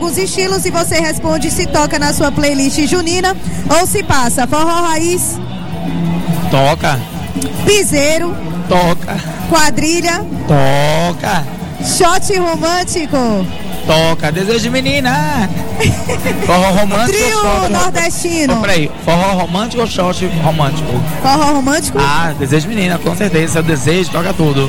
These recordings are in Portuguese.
os estilos e você responde se toca na sua playlist junina ou se passa forró raiz, Toca. piseiro, Toca. quadrilha, Toca. shot romântico, Toca. Desejo de menina. Forró romântico ou trio shot? nordestino. Peraí, forró romântico ou shot romântico? Forró romântico, Ah, desejo de menina, com certeza. Seu desejo, toca tudo.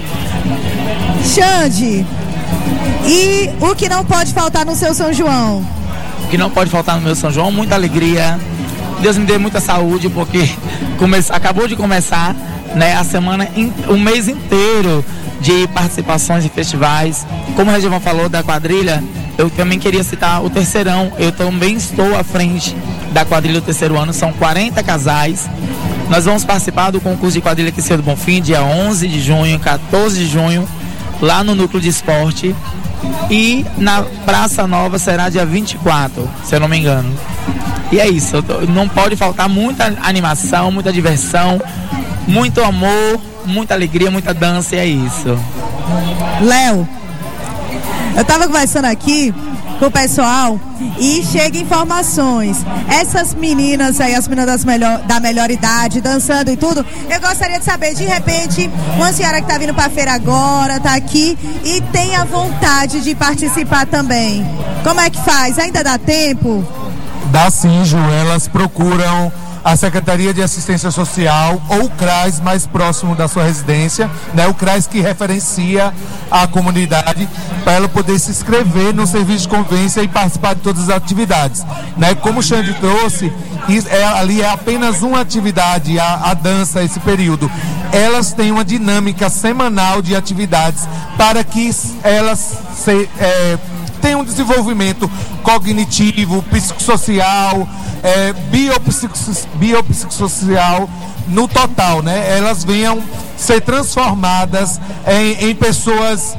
Xande. E o que não pode faltar no seu São João? O que não pode faltar no meu São João, muita alegria. Deus me dê muita saúde, porque acabou de começar, né, a semana, o mês inteiro de participações em festivais. Como o Regivan falou da quadrilha, eu também queria citar o Terceirão. Eu também estou à frente da quadrilha do terceiro ano, são 40 casais. Nós vamos participar do concurso de quadrilha aqui cedo Bonfim, dia 11 de junho, 14 de junho, lá no Núcleo de Esporte. E na Praça Nova será dia 24, se eu não me engano. E é isso, não pode faltar muita animação, muita diversão, muito amor, muita alegria, muita dança, e é isso. Léo, eu tava conversando aqui com o pessoal e chega informações. Essas meninas aí, as meninas da melhor idade, dançando e tudo, eu gostaria de saber, de repente, uma senhora que tá vindo pra feira agora, tá aqui e tem a vontade de participar também. Como é que faz? Ainda dá tempo? Dá sim, Ju. Elas procuram a Secretaria de Assistência Social ou o CRAS mais próximo da sua residência, né? O CRAS que referencia a comunidade para ela poder se inscrever no serviço de convivência e participar de todas as atividades, né? Como o Xande trouxe, ali é apenas uma atividade, a dança, esse período. Elas têm uma dinâmica semanal de atividades para que elas tem um desenvolvimento cognitivo, psicossocial, biopsicossocial no total, né? Elas venham ser transformadas em pessoas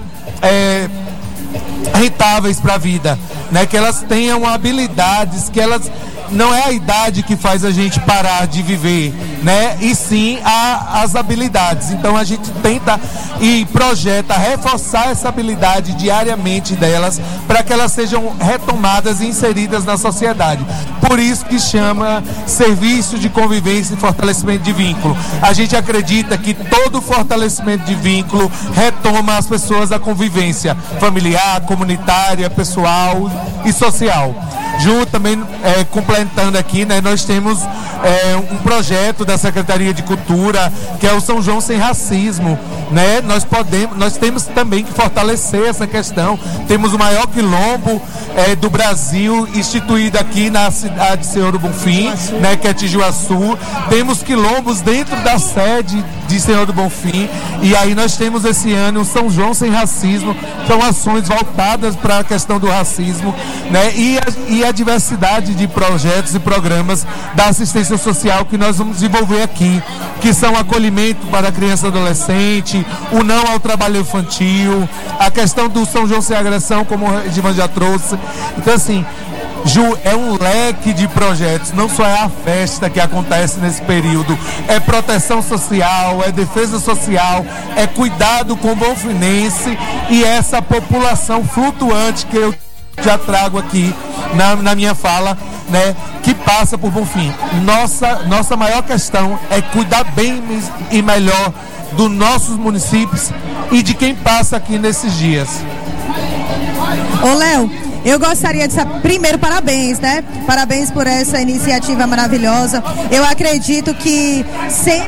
rentáveis para a vida, né? Que elas tenham habilidades, que elas não é a idade que faz a gente parar de viver, né? E sim as habilidades. Então a gente tenta e projeta reforçar essa habilidade diariamente delas para que elas sejam retomadas e inseridas na sociedade. Por isso que chama Serviço de Convivência e Fortalecimento de Vínculo. A gente acredita que todo fortalecimento de vínculo retoma as pessoas à convivência familiar, comunitária, pessoal e social. Ju, também complementando aqui, né, nós temos um projeto da Secretaria de Cultura, que é o São João Sem Racismo, né? Nós temos também que fortalecer essa questão. Temos o maior quilombo do Brasil instituído aqui na cidade de Senhor do Bonfim, né, que é Tijuaçu. Temos quilombos dentro da sede de Senhor do Bonfim, e aí nós temos esse ano o São João Sem Racismo. São ações voltadas para a questão do racismo, né? E a diversidade de projetos e programas da assistência social que nós vamos desenvolver aqui, que são acolhimento para a criança e adolescente, o não ao trabalho infantil, a questão do São João Sem Agressão, como o Regivan já trouxe. Então, assim, Ju, é um leque de projetos, não só é a festa que acontece nesse período, é proteção social, é defesa social, é cuidado com o bonfinense e essa população flutuante que eu já trago aqui na minha fala, né, que passa por Bonfim. Nossa maior questão é cuidar bem e melhor dos nossos municípios e de quem passa aqui nesses dias. Ô, Léo, eu gostaria de saber, primeiro, parabéns, né? Parabéns por essa iniciativa maravilhosa. Eu acredito que sempre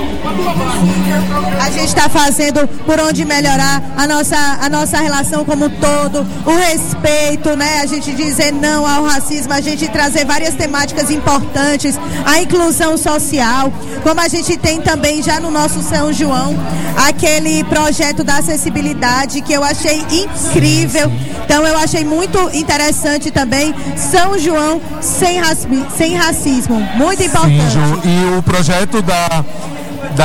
a gente está fazendo por onde melhorar a nossa relação como um todo, o respeito, né? A gente dizer não ao racismo, a gente trazer várias temáticas importantes, a inclusão social, como a gente tem também já no nosso São João, aquele projeto da acessibilidade que eu achei incrível. Então eu achei muito interessante também São João sem racismo, muito importante. Sim, Ju, e o projeto da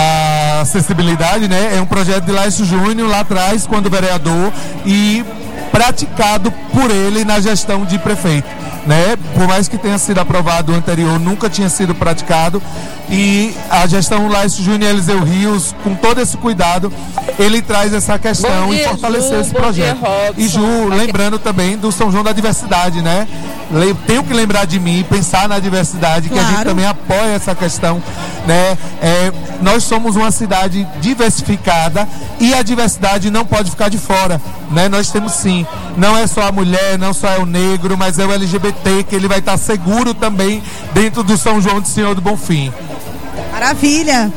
acessibilidade, né, é um projeto de Laércio Júnior lá atrás, quando vereador, e praticado por ele na gestão de prefeito, né? Por mais que tenha sido aprovado o anterior, nunca tinha sido praticado, e a gestão Laércio Júnior e Eliseu Rios, com todo esse cuidado, ele traz essa questão e fortaleceu esse projeto. E Ju, lembrando também do São João da Diversidade, né? Tenho que lembrar de mim, pensar na diversidade, que a gente também apoia essa questão, né? Nós somos uma cidade diversificada e a diversidade não pode ficar de fora, né? Nós temos sim, não é só a mulher, não só é o negro, mas é o LGBT, que ele vai estar seguro também dentro do São João do Senhor do Bonfim. Maravilha!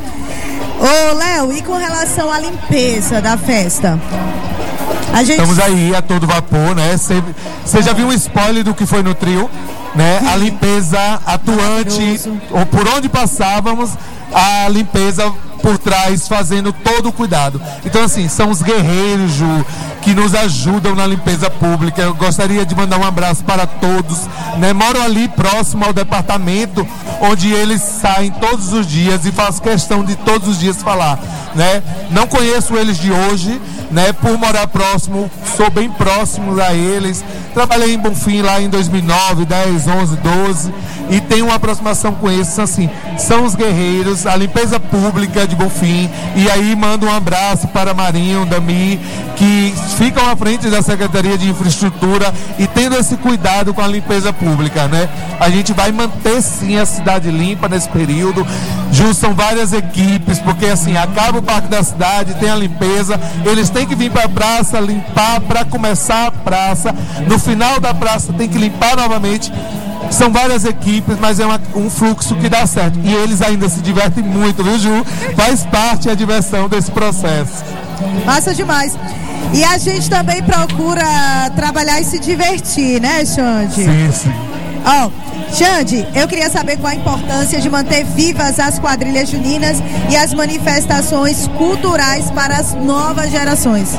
Ô, Léo, e com relação à limpeza da festa? Estamos aí a todo vapor, né? Você já viu um spoiler do que foi no trio, né? A limpeza atuante, ou por onde passávamos, a limpeza por trás, fazendo todo o cuidado. Então, assim, são os guerreiros, Ju, que nos ajudam na limpeza pública. Eu gostaria de mandar um abraço para todos, né? Moro ali próximo ao departamento, onde eles saem todos os dias, e faço questão de todos os dias falar, né? Não conheço eles de hoje, né? Por morar próximo, sou bem próximo a eles. Trabalhei em Bonfim lá em 2009, 10, 11, 12, e tenho uma aproximação com eles. Assim, são os guerreiros, a limpeza pública de Bonfim. E aí mando um abraço para Marinho, Dami, que ficam à frente da Secretaria de Infraestrutura e tendo esse cuidado com a limpeza pública, né? A gente vai manter sim a cidade limpa nesse período. Ju, são várias equipes, porque assim, acaba o Parque da Cidade, tem a limpeza, eles têm que vir para a praça, limpar para começar a praça, no final da praça tem que limpar novamente. São várias equipes, mas é um fluxo que dá certo. E eles ainda se divertem muito, viu, Ju? Faz parte a diversão desse processo. Massa demais. E a gente também procura trabalhar e se divertir, né, Xande? Sim, sim. Ó, Xande, eu queria saber qual a importância de manter vivas as quadrilhas juninas e as manifestações culturais para as novas gerações.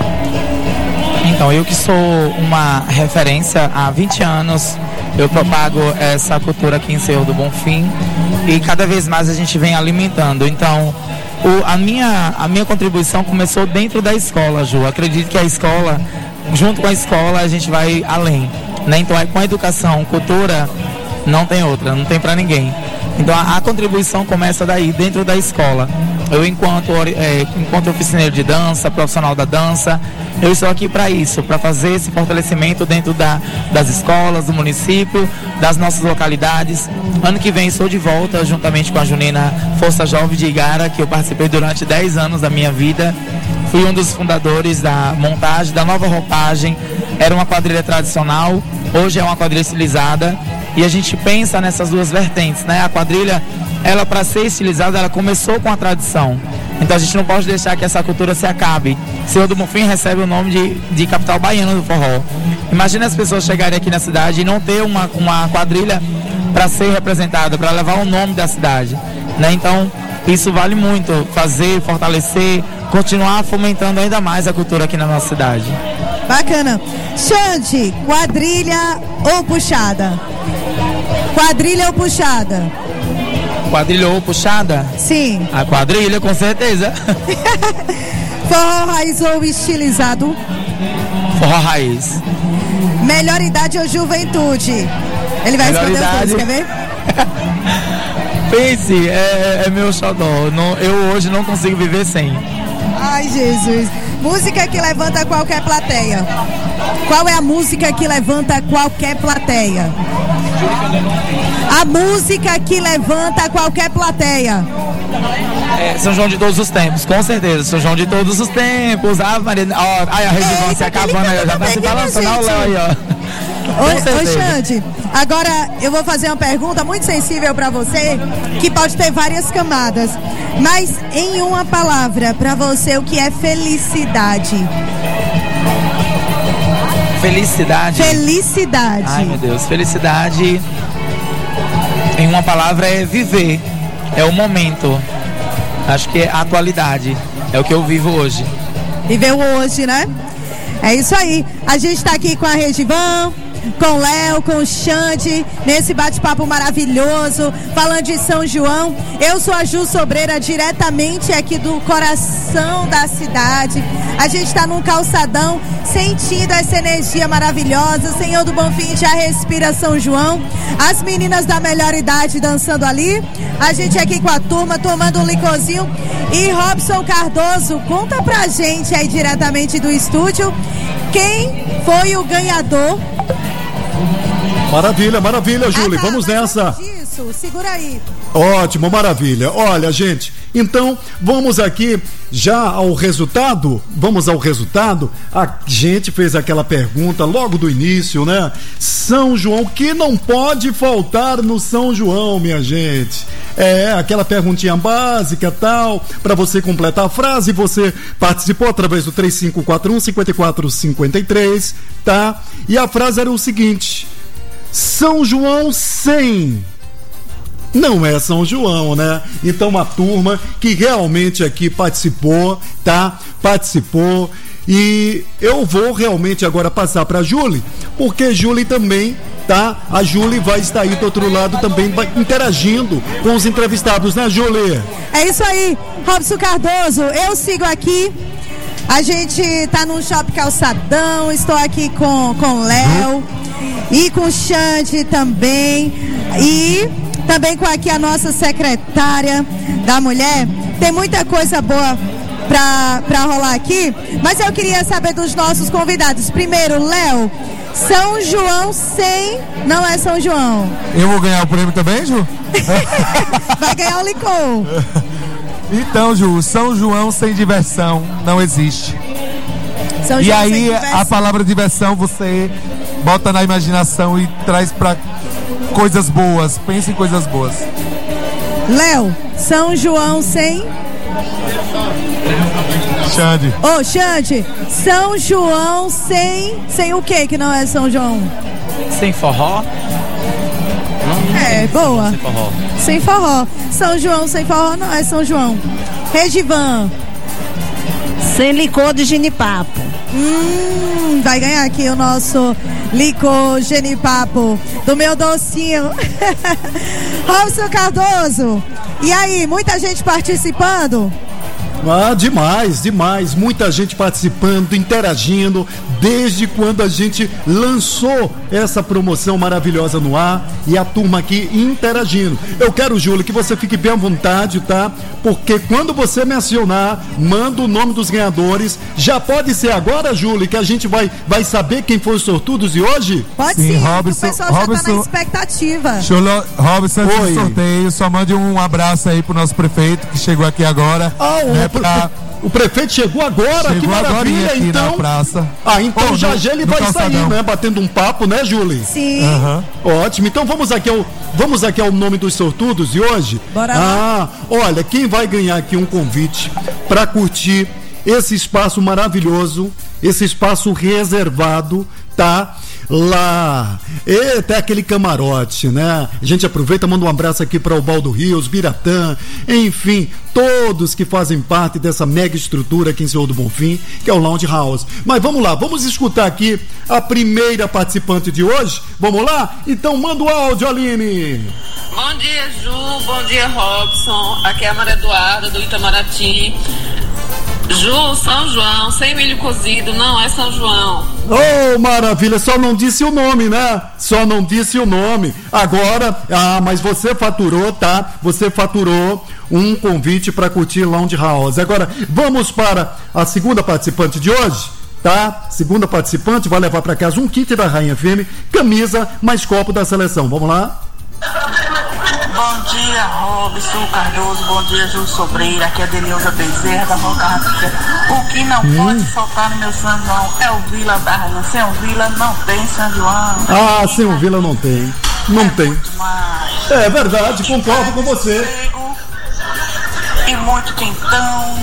Então, eu que sou uma referência há 20 anos, eu propago essa cultura aqui em Senhor do Bonfim, e cada vez mais a gente vem alimentando. Então, a minha contribuição começou dentro da escola, Ju. Acredito que a escola, junto com a escola, a gente vai além, né? Então, com a educação, cultura, não tem outra, não tem para ninguém. Então, a contribuição começa daí, dentro da escola. Eu, enquanto oficineiro de dança, profissional da dança, eu estou aqui para isso, para fazer esse fortalecimento dentro das escolas, do município, das nossas localidades. Ano que vem estou de volta, juntamente com a Junina Força Jovem de Igara, que eu participei durante 10 anos da minha vida. Fui um dos fundadores da montagem, da nova roupagem. Era uma quadrilha tradicional, hoje é uma quadrilha estilizada. E a gente pensa nessas duas vertentes, né? A quadrilha, ela, para ser estilizada, ela começou com a tradição. Então a gente não pode deixar que essa cultura se acabe. Senhor do Bonfim recebe o nome de capital baiana do forró. Imagina as pessoas chegarem aqui na cidade e não ter uma quadrilha para ser representada, para levar o nome da cidade, né? Então isso vale muito, fazer, fortalecer, continuar fomentando ainda mais a cultura aqui na nossa cidade. Bacana. Xande, quadrilha ou puxada? Quadrilha ou puxada? Quadrilha ou puxada? Sim. A quadrilha, com certeza. Forró raiz ou estilizado? Forró raiz. Melhor idade ou juventude? Ele vai Melhor responder idade. os dois, quer ver? Pense, é meu xodó. Eu hoje não consigo viver sem. Ai, Jesus. Música que levanta qualquer plateia. Qual é a música que levanta qualquer plateia? A música que levanta qualquer plateia. São João de todos os tempos, com certeza. São João de todos os tempos. Maria, a região se acabando aí, já tá se balançando. Olha o Léo aí, ó. Oi, Xande, agora eu vou fazer uma pergunta muito sensível para você, que pode ter várias camadas, mas em uma palavra, para você, o que é felicidade? Felicidade? Felicidade. Ai, meu Deus, felicidade, em uma palavra, é viver, é o momento. Acho que é a atualidade, é o que eu vivo hoje. Viveu hoje, né? É isso aí. A gente está aqui com a Regivan, com Léo, com Xande, nesse bate-papo maravilhoso, falando de São João. Eu sou a Ju Sobreira, diretamente aqui do coração da cidade. A gente está num calçadão, sentindo essa energia maravilhosa. Senhor do Bonfim já respira São João. As meninas da melhor idade dançando ali. A gente aqui com a turma, tomando um licorzinho. E Robson Cardoso, conta pra gente aí diretamente do estúdio, quem foi o ganhador? Maravilha, Júlia, vamos nessa. Isso, segura aí. Ótimo, maravilha. Olha, gente, então vamos aqui já ao resultado. Vamos ao resultado. A gente fez aquela pergunta logo do início, né? São João, o que não pode faltar no São João, minha gente? É, aquela perguntinha básica, tal, para você completar a frase. Você participou através do 3541-5453, tá? E a frase era o seguinte: São João sem... Não é São João, né? Então uma turma que realmente aqui participou, tá? Participou. E eu vou realmente agora passar para a Júlia, porque Júlia também, tá? A Júlia vai estar aí do outro lado também interagindo com os entrevistados, né, Júlia? É isso aí, Robson Cardoso, eu sigo aqui. A gente tá no Shopping Calçadão, estou aqui com Léo e com o Xande também, e também com aqui a nossa secretária da mulher. Tem muita coisa boa pra rolar aqui, mas eu queria saber dos nossos convidados. Primeiro, Léo, São João sem... Não é São João. Eu vou ganhar o prêmio também, Ju? Vai ganhar o licor. Então, Ju, São João sem diversão não existe. São e João aí, sem diversão. a palavra diversão você bota na imaginação e traz pra coisas boas. Pensa em coisas boas. Léo, São João sem... Xande. Ô, Xande, São João sem o que não é São João? Sem forró? É, boa. Sem forró. Sem forró. São João sem forró não é São João. Redivan. Sem licor de genipapo. Vai ganhar aqui o nosso licor genipapo do meu docinho. Robson Cardoso. E aí, muita gente participando? Ah, demais, muita gente participando, interagindo, desde quando a gente lançou essa promoção maravilhosa no ar, e a turma aqui interagindo. Eu quero, Júlia, que você fique bem à vontade, tá? Porque quando você mencionar, manda o nome dos ganhadores. Já pode ser agora, Júlia, que a gente vai saber quem foi os sortudos de hoje? Pode sim, Robson, o pessoal já tá na expectativa. Robson, antes do sorteio, só mande um abraço aí pro nosso prefeito, que chegou aqui agora. O prefeito chegou agora, que maravilha, aqui então. Na praça. Então já ele vai sair, né? Batendo um papo, né, Júlia? Sim. Ótimo. Então vamos aqui ao nome dos sortudos de hoje. Bora lá. Olha, quem vai ganhar aqui um convite para curtir esse espaço maravilhoso, esse espaço reservado, tá? Lá, até aquele camarote, né? A gente aproveita, manda um abraço aqui para o Baldo Rios, Biratã, enfim, todos que fazem parte dessa mega estrutura aqui em Senhor do Bonfim, que é o Lounge House. Mas vamos lá, vamos escutar aqui a primeira participante de hoje. Vamos lá? Então manda o áudio, Aline. Bom dia, Ju, bom dia, Robson. Aqui é a Maria Eduarda do Itamaraty. Ju, São João, sem milho cozido, não é São João. Oh, maravilha, só não disse o nome, né? Só não disse o nome. Agora, mas você faturou, tá? Você faturou um convite para curtir Lounge House. Agora, vamos para a segunda participante de hoje, tá? Segunda participante vai levar para casa um kit da Rainha FM, camisa mais copo da seleção. Vamos lá? Bom dia, Robson Cardoso, bom dia, Ju Sobreira, aqui é a Denilza Bezerra da Rocarratica. O que não pode faltar no meu São João é o Vila da Rainha. Sem o Vila não tem São João. Sem o Vila não tem. Não tem. É verdade, concordo com você. E muito quentão.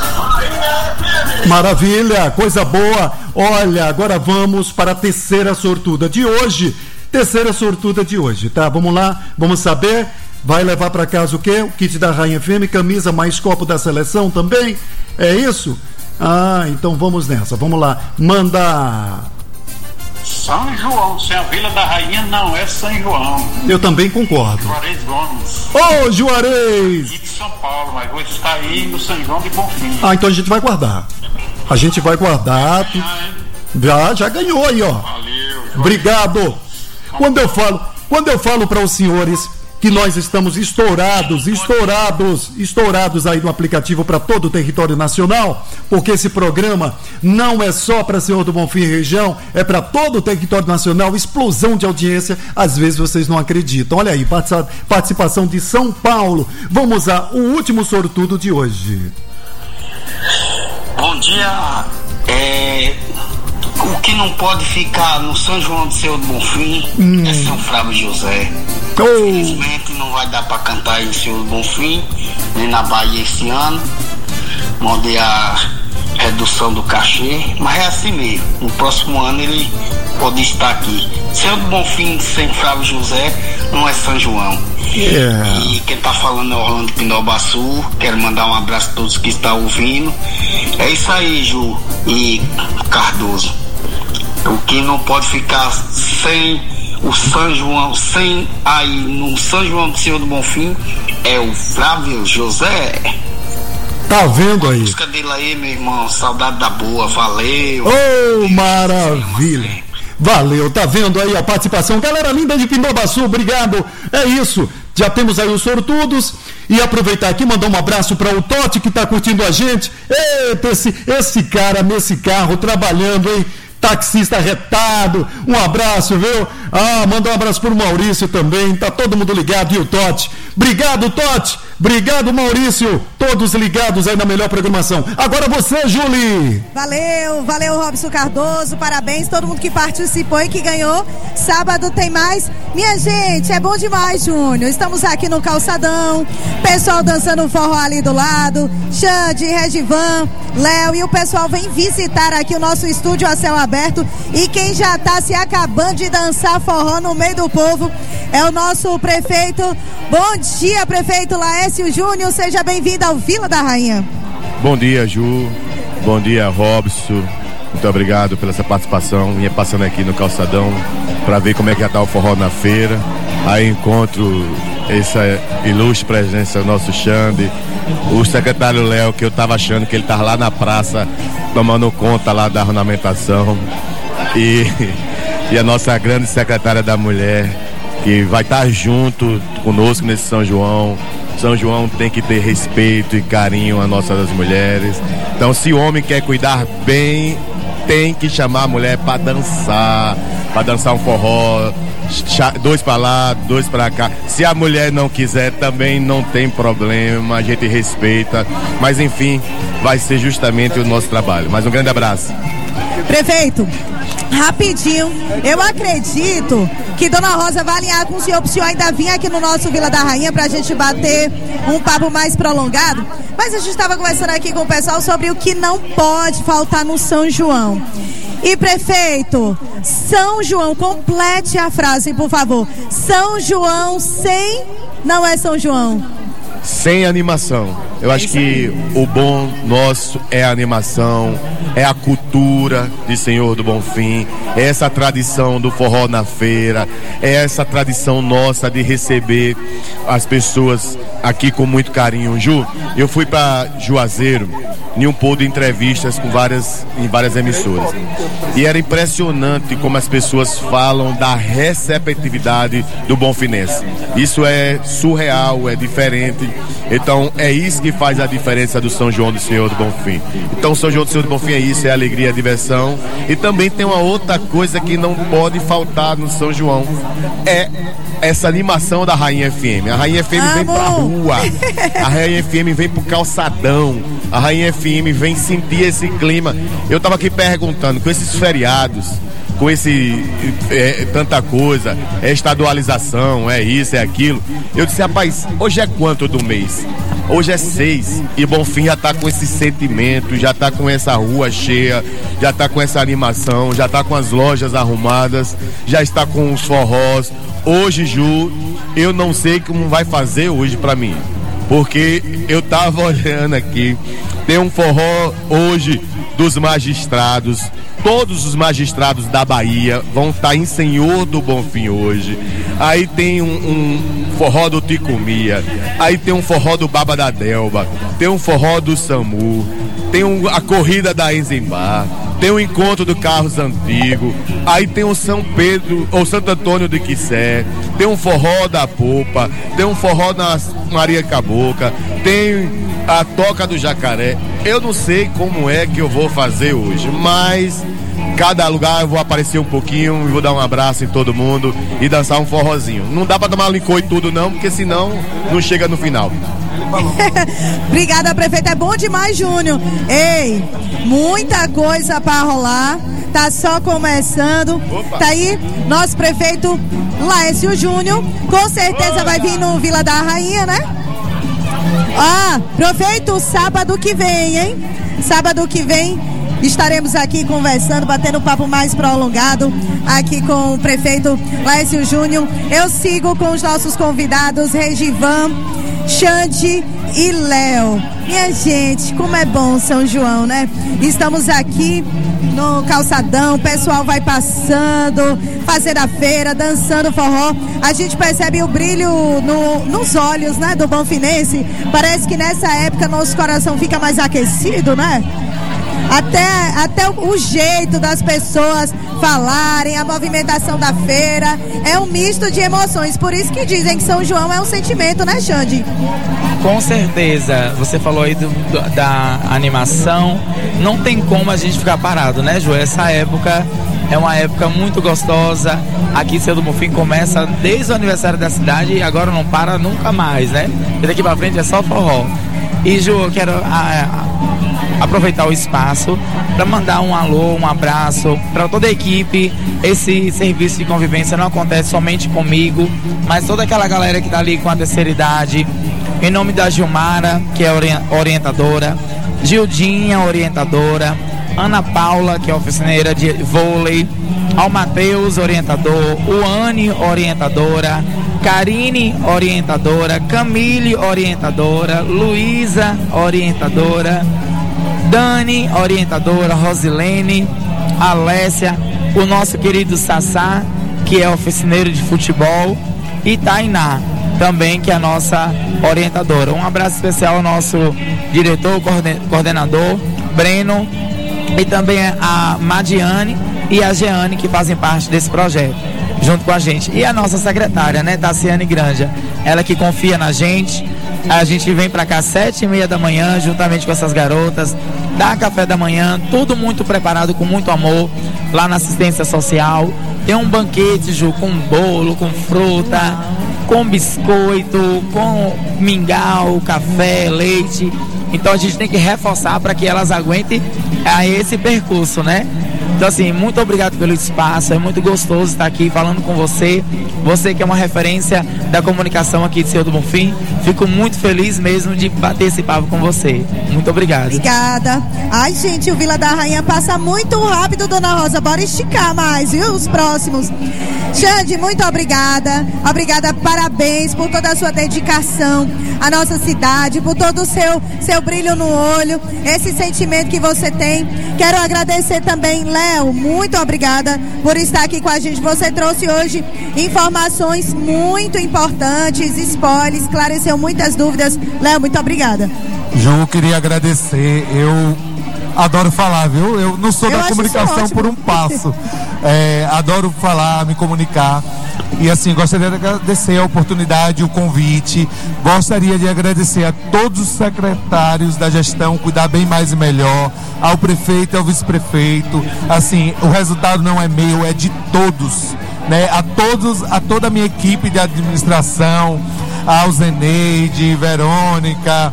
Maravilha, coisa boa. Olha, agora vamos para a terceira sortuda de hoje. Terceira sortuda de hoje, tá? Vamos lá, vamos saber. Vai levar para casa o quê? O kit da Rainha FM, camisa mais copo da seleção também? É isso? Então vamos nessa, vamos lá. Manda. São João, sem a Vila da Rainha não é São João. Eu também concordo. Juarez Gomes. Ô, Juarez! Aqui de São Paulo, mas vou estar aí no São João de Bonfim. Ah, então a gente vai guardar. A gente vai guardar. Já ganhou aí, ó. Valeu. Obrigado. Quando eu falo para os senhores que nós estamos estourados aí no aplicativo para todo o território nacional, porque esse programa não é só para Senhor do Bonfim e região, é para todo o território nacional, explosão de audiência, às vezes vocês não acreditam. Olha aí, participação de São Paulo. Vamos ao último sortudo de hoje. Bom dia. O que não pode ficar no São João de Senhor do Bonfim é São Flávio José. Infelizmente não vai dar para cantar em Senhor do Bonfim, nem na Bahia esse ano. Mandei a redução do cachê, mas é assim mesmo. No próximo ano ele pode estar aqui. Senhor do Bonfim sem Flávio José não é São João. E quem tá falando é Orlando Pindobaçu. Quero mandar um abraço a todos que estão ouvindo. É isso aí, Ju e Cardoso. O que não pode ficar sem o São João, sem aí no São João do Senhor do Bonfim, é o Flávio José. Tá vendo aí? A música dele aí, meu irmão, saudade da boa, valeu. Oh, maravilha. Valeu, tá vendo aí a participação, galera linda de Pindobaçu, obrigado. É isso, já temos aí os sortudos. E aproveitar aqui, mandar um abraço para o Totti que tá curtindo a gente. Eita, esse cara nesse carro trabalhando, hein? Taxista retado, um abraço, viu? Manda um abraço pro Maurício também, tá todo mundo ligado, e o Totti. Obrigado, Totti, obrigado, Maurício, todos ligados aí na melhor programação. Agora você, Julie. Valeu, Robson Cardoso, parabéns todo mundo que participou e que ganhou. Sábado tem mais. Minha gente, é bom demais, Júnior. Estamos aqui no Calçadão, pessoal dançando forró ali do lado, Xande, Regivan, Léo, e o pessoal vem visitar aqui o nosso estúdio a céu aberto, e quem já tá se acabando de dançar forró no meio do povo é o nosso prefeito. Bom dia, prefeito Laércio Júnior, seja bem-vindo ao Vila da Rainha. Bom dia, Ju, bom dia, Robson, muito obrigado pela essa participação. Vinha passando aqui no Calçadão para ver como é que já tá o forró na feira, aí encontro essa ilustre presença do nosso Xande, o secretário Léo, que eu tava achando que ele tava lá na praça tomando conta lá da ornamentação, e a nossa grande secretária da mulher, que vai estar junto conosco nesse São João. São João tem que ter respeito e carinho às nossas mulheres. Então, se o homem quer cuidar bem, tem que chamar a mulher para dançar um forró, dois para lá, dois para cá. Se a mulher não quiser, também não tem problema, a gente respeita. Mas enfim, vai ser justamente o nosso trabalho. Mais um grande abraço. Prefeito, rapidinho, eu acredito que Dona Rosa vai alinhar com o senhor, pro senhor ainda vir aqui no nosso Vila da Rainha pra gente bater um papo mais prolongado. Mas a gente estava conversando aqui com o pessoal sobre o que não pode faltar no São João. E prefeito, São João, complete a frase, por favor. São João sem não é São João. Sem animação. Eu acho que o bom nosso é a animação, é a cultura de Senhor do Bonfim, é essa tradição do forró na feira, é essa tradição nossa de receber as pessoas aqui com muito carinho. Ju, eu fui para Juazeiro em um pôr de entrevistas em várias emissoras, e era impressionante como as pessoas falam da receptividade do bonfinense. Isso é surreal, é diferente. Então é isso que faz a diferença do São João do Senhor do Bonfim. Então São João do Senhor do Bonfim é isso, é alegria, é diversão. E também tem uma outra coisa que não pode faltar no São João, é essa animação da Rainha FM. A Rainha FM vem pra rua, a Rainha FM vem pro calçadão, a Rainha FM vem sentir esse clima. Eu tava aqui perguntando, com esses feriados, com tanta coisa, é estadualização, é isso, é aquilo. Eu disse, rapaz, hoje é quanto do mês? Hoje é 6, e Bonfim já tá com esse sentimento, já tá com essa rua cheia, já tá com essa animação, já tá com as lojas arrumadas, já está com os forrós. Hoje, Ju, eu não sei como vai fazer hoje pra mim, porque eu tava olhando aqui, tem um forró hoje dos magistrados. Todos os magistrados da Bahia vão estar em Senhor do Bonfim hoje. Aí tem um forró do Ticumia, aí tem um forró do Baba da Delba, tem um forró do SAMU, tem a corrida da Enzimbar, tem o encontro do Carros Antigo, aí tem o São Pedro, ou Santo Antônio de Quissé, tem um forró da Popa, tem um forró da Maria Cabocla, tem a Toca do Jacaré. Eu não sei como é que eu vou fazer hoje, mas cada lugar eu vou aparecer um pouquinho e vou dar um abraço em todo mundo e dançar um forrozinho. Não dá pra tomar licor e tudo não, porque senão não chega no final. Obrigada, prefeita. É bom demais, Júnior. Ei, muita coisa pra rolar. Tá só começando. Opa. Tá aí nosso prefeito Laércio Júnior. Com certeza vai vir no Vila da Rainha, né? Prefeito, sábado que vem, hein? Sábado que vem estaremos aqui conversando, batendo um papo mais prolongado aqui com o prefeito Laércio Júnior. Eu sigo com os nossos convidados, Regivan, Xande e Léo. Minha gente, como é bom São João, né? Estamos aqui no calçadão, o pessoal vai passando, fazendo a feira, dançando forró. A gente percebe o brilho nos olhos, né, do bonfinense. Parece que nessa época nosso coração fica mais aquecido, né? Até o jeito das pessoas falarem, a movimentação da feira, é um misto de emoções. Por isso que dizem que São João é um sentimento, né, Xande? Com certeza. Você falou aí da animação. Não tem como a gente ficar parado, né, Ju? Essa época é uma época muito gostosa. Aqui Senhor do Bonfim começa desde o aniversário da cidade e agora não para nunca mais, né? E daqui pra frente é só forró. E, Ju, eu quero aproveitar o espaço para mandar um alô, um abraço para toda a equipe. Esse serviço de convivência não acontece somente comigo, mas toda aquela galera que está ali com a terceira idade. Em nome da Gilmara, que é orientadora, Gildinha, orientadora, Ana Paula, que é oficineira de vôlei, ao Matheus, orientador, o Anne, orientadora, Karine, orientadora, Camille, orientadora, Luísa, orientadora, Dani, orientadora, Rosilene, Alessia, o nosso querido Sassá, que é oficineiro de futebol, e Tainá, também, que é a nossa orientadora. Um abraço especial ao nosso diretor, coordenador, Breno, e também a Madiane e a Jeane, que fazem parte desse projeto, junto com a gente. E a nossa secretária, né, Tassiane Granja, ela que confia na gente. A gente vem pra cá às 7h30 da manhã, juntamente com essas garotas, dá café da manhã, tudo muito preparado, com muito amor, lá na assistência social. Tem um banquete, Ju, com bolo, com fruta, com biscoito, com mingau, café, leite. Então a gente tem que reforçar para que elas aguentem esse percurso, né? Então, assim, muito obrigado pelo espaço, é muito gostoso estar aqui falando com você. Você que é uma referência da comunicação aqui de Senhor do Bonfim. Fico muito feliz mesmo de bater esse papo com você. Muito obrigado. Obrigada. Ai, gente, o Vila da Rainha passa muito rápido, Dona Rosa. Bora esticar mais, viu? Os próximos. Xande, muito obrigada. Obrigada, parabéns por toda a sua dedicação à nossa cidade, por todo o seu brilho no olho, esse sentimento que você tem. Quero agradecer também, Léo, muito obrigada por estar aqui com a gente. Você trouxe hoje informações muito importantes, spoilers, esclareceu muitas dúvidas. Léo, muito obrigada. Ju, queria agradecer. Eu adoro falar, viu? Eu não sou da comunicação por um passo. Adoro falar, me comunicar. E assim, gostaria de agradecer a oportunidade, o convite. Gostaria de agradecer a todos os secretários da gestão Cuidar Bem Mais e Melhor, ao prefeito e ao vice-prefeito. Assim, o resultado não é meu, é de todos, né? A toda a minha equipe de administração, ao Zeneide, Verônica,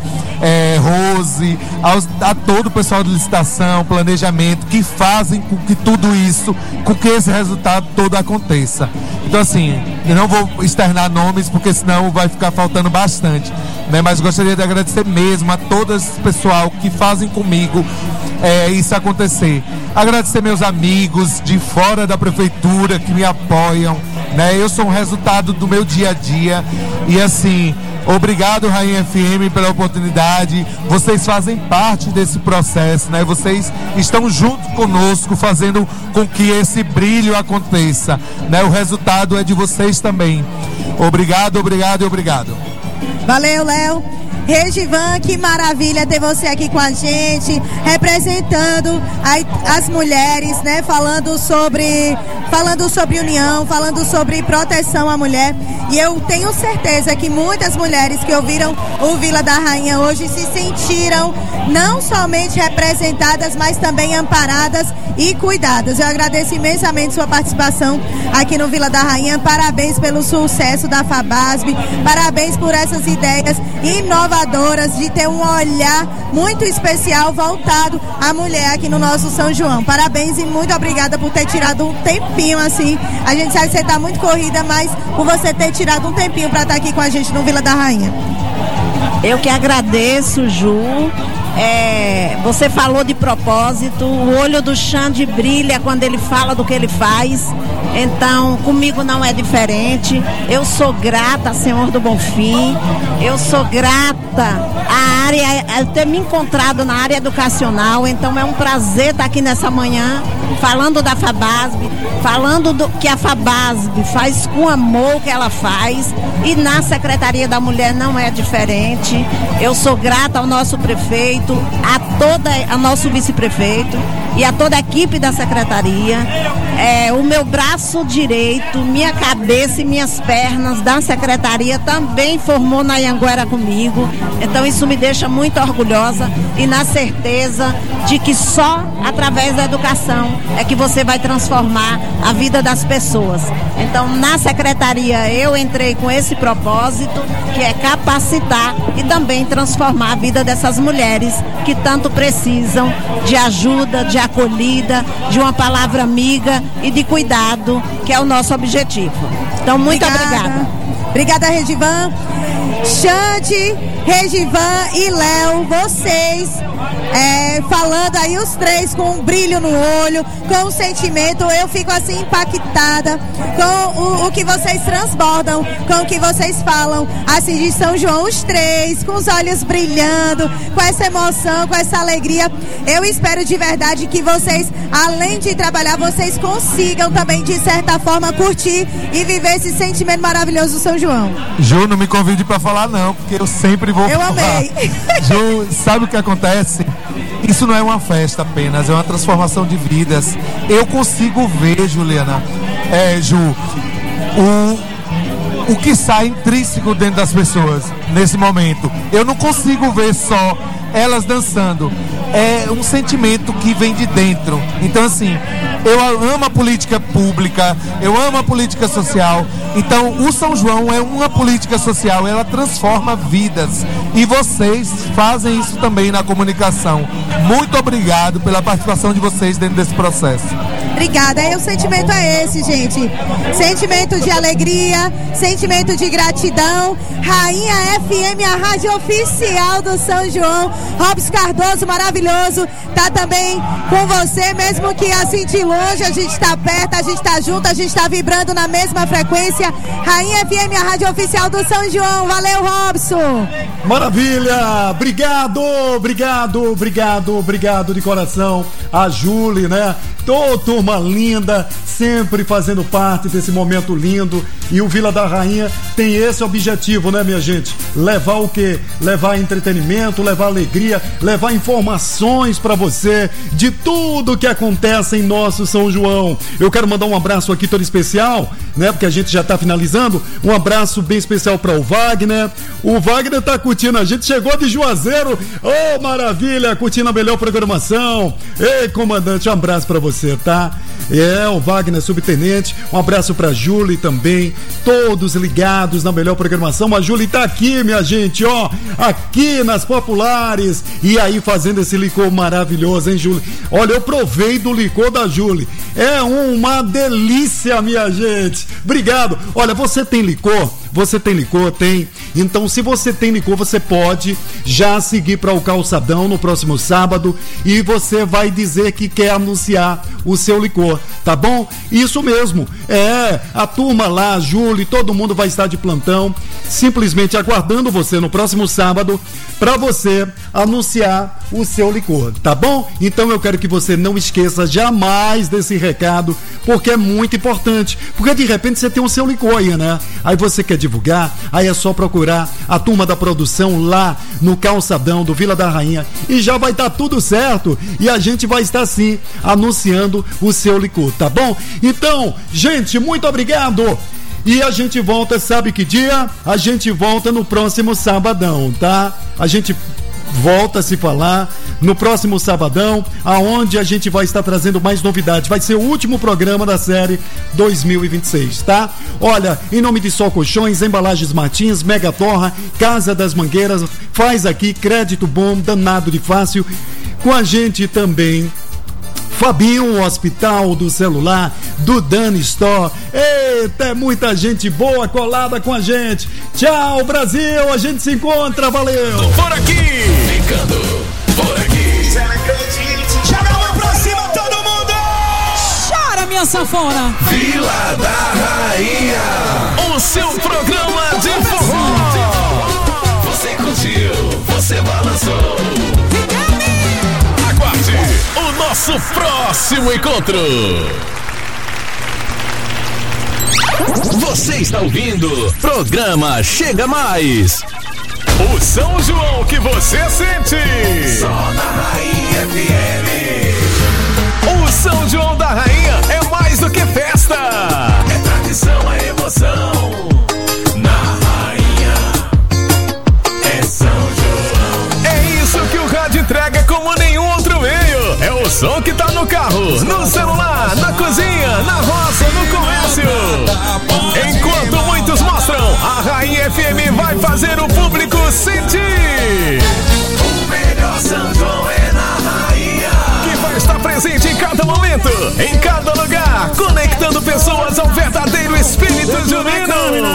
Rose, a todo o pessoal de licitação, planejamento, que fazem com que tudo isso, com que esse resultado todo aconteça. Então, assim, eu não vou externar nomes, porque senão vai ficar faltando bastante, né? Mas gostaria de agradecer mesmo a todo esse pessoal que fazem comigo isso acontecer. Agradecer meus amigos de fora da prefeitura que me apoiam, né? Eu sou um resultado do meu dia a dia e, assim, Obrigado, Rainha FM, pela oportunidade. Vocês fazem parte desse processo, né? Vocês estão junto conosco, fazendo com que esse brilho aconteça, né? O resultado é de vocês também. Obrigado, obrigado e obrigado. Valeu, Léo. Regivan, que maravilha ter você aqui com a gente, representando as mulheres, né? Falando sobre união, falando sobre proteção à mulher. E eu tenho certeza que muitas mulheres que ouviram o Vila da Rainha hoje se sentiram não somente representadas, mas também amparadas e cuidadas. Eu agradeço imensamente sua participação aqui no Vila da Rainha. Parabéns pelo sucesso da FABASB, parabéns por essas ideias inovadoras de ter um olhar muito especial voltado à mulher aqui no nosso São João. Parabéns e muito obrigada por ter tirado um tempinho assim. A gente sabe que você está muito corrida, mas por você ter tirado um tempinho para estar aqui com a gente no Vila da Rainha. Eu que agradeço, Ju. Você falou de propósito, o olho do Xande brilha quando ele fala do que ele faz, então comigo não é diferente. Eu sou grata, Senhor do Bonfim, eu sou grata à área, ter me encontrado na área educacional, então é um prazer estar aqui nessa manhã falando da FABASB, falando do que a FABASB faz com amor o que ela faz, e na Secretaria da Mulher não é diferente. Eu sou grata ao nosso prefeito, ao nosso vice-prefeito e a toda a equipe da Secretaria. O meu braço direito, minha cabeça e minhas pernas da Secretaria também formou na Anhanguera comigo, então isso me deixa muito orgulhosa e na certeza de que só através da educação é que você vai transformar a vida das pessoas. Então, na Secretaria eu entrei com esse propósito, que é capacitar e também transformar a vida dessas mulheres que tanto precisam de ajuda, de acolhida, de uma palavra amiga e de cuidado, que é o nosso objetivo. Então, muito obrigada. Obrigada, Regivan. Xande, Regivan e Léo, vocês falando aí os três com um brilho no olho, com um sentimento, eu fico assim impactada com o que vocês transbordam, com o que vocês falam assim de São João, os três com os olhos brilhando, com essa emoção, com essa alegria. Eu espero de verdade que vocês, além de trabalhar, vocês consigam também de certa forma curtir e viver esse sentimento maravilhoso do São João. Ju, não me convide pra falar não, porque eu sempre vou falar. Amei. Ju, sabe o que acontece? Isso não é uma festa apenas, é uma transformação de vidas. Eu consigo ver, Juliana, Ju, o que sai intrínseco dentro das pessoas nesse momento. Eu não consigo ver só elas dançando. É um sentimento que vem de dentro. Então, assim, eu amo a política pública, eu amo a política social. Então, o São João é uma política social, ela transforma vidas. E vocês fazem isso também na comunicação. Muito obrigado pela participação de vocês dentro desse processo. Obrigada, o sentimento é esse, gente. Sentimento de alegria, sentimento de gratidão. Rainha FM, a rádio oficial do São João. Robson Cardoso, maravilhoso, tá também com você, mesmo que assim de longe, a gente tá perto, a gente tá junto, a gente tá vibrando na mesma frequência. Rainha FM, a rádio oficial do São João. Valeu, Robson. Maravilha, obrigado de coração a Júlia, né? Turma linda, sempre fazendo parte desse momento lindo. E o Vila da Rainha tem esse objetivo, né, minha gente? Levar o quê? Levar entretenimento, levar alegria, levar informações pra você de tudo que acontece em nosso São João. Eu quero mandar um abraço aqui todo especial, né? Porque a gente já tá finalizando. Um abraço bem especial para o Wagner. O Wagner tá curtindo a gente, chegou de Juazeiro. Oh, maravilha, curtindo a melhor programação. Ei, comandante, um abraço para você, tá? O Wagner, subtenente. Um abraço pra Júlia também. Todos ligados na melhor programação. A Júlia tá aqui, minha gente, ó. Aqui nas Populares. E aí fazendo esse licor maravilhoso, hein, Júlia? Olha, eu provei do licor da Júlia. É uma delícia, minha gente. Obrigado. Olha, você tem licor? Tem. Então, se você tem licor, você pode já seguir para o Calçadão no próximo sábado e você vai dizer que quer anunciar o seu licor, tá bom? Isso mesmo, a turma lá, a Júlia, todo mundo vai estar de plantão, simplesmente aguardando você no próximo sábado para você anunciar o seu licor, tá bom? Então eu quero que você não esqueça jamais desse recado, porque é muito importante, porque de repente você tem o seu licor aí, né? Aí você quer divulgar, aí é só procurar a turma da produção lá no Calçadão do Vila da Rainha e já vai estar tudo certo e a gente vai estar sim anunciando o seu licor, tá bom? Então, gente, muito obrigado! E a gente volta, sabe que dia? A gente volta no próximo sabadão, tá? A gente volta a se falar no próximo sabadão, aonde a gente vai estar trazendo mais novidades. Vai ser o último programa da série 2026, tá? Olha, em nome de Sol Colchões, Embalagens Martins, Mega Torra, Casa das Mangueiras, faz aqui, crédito bom, danado de fácil. Com a gente também Fabinho, o Hospital do Celular, do Dani Store. Eita, é muita gente boa colada com a gente. Tchau, Brasil, a gente se encontra, valeu. Por aqui, ficando por aqui. Joga a mão pra cima, todo mundo. Chora, minha sanfona. Vila da Rainha, o seu programa de forró. Você curtiu, você balançou. Aguarde o nosso próximo encontro. Você está ouvindo programa Chega Mais. O São João que você sente. Só na Rainha FM. O São João da Rainha é mais do que festa. É tradição, é emoção. Na Rainha é São João. É isso que o rádio entrega como nenhum outro meio. É o som que tá no carro, no celular, na cozinha, na roça, no comércio. Enquanto muitos mostram, a Rainha FM vai fazer o público sentir. O melhor São João é na Rainha, que vai estar presente em cada momento, em cada lugar, conectando pessoas ao verdadeiro espírito junino.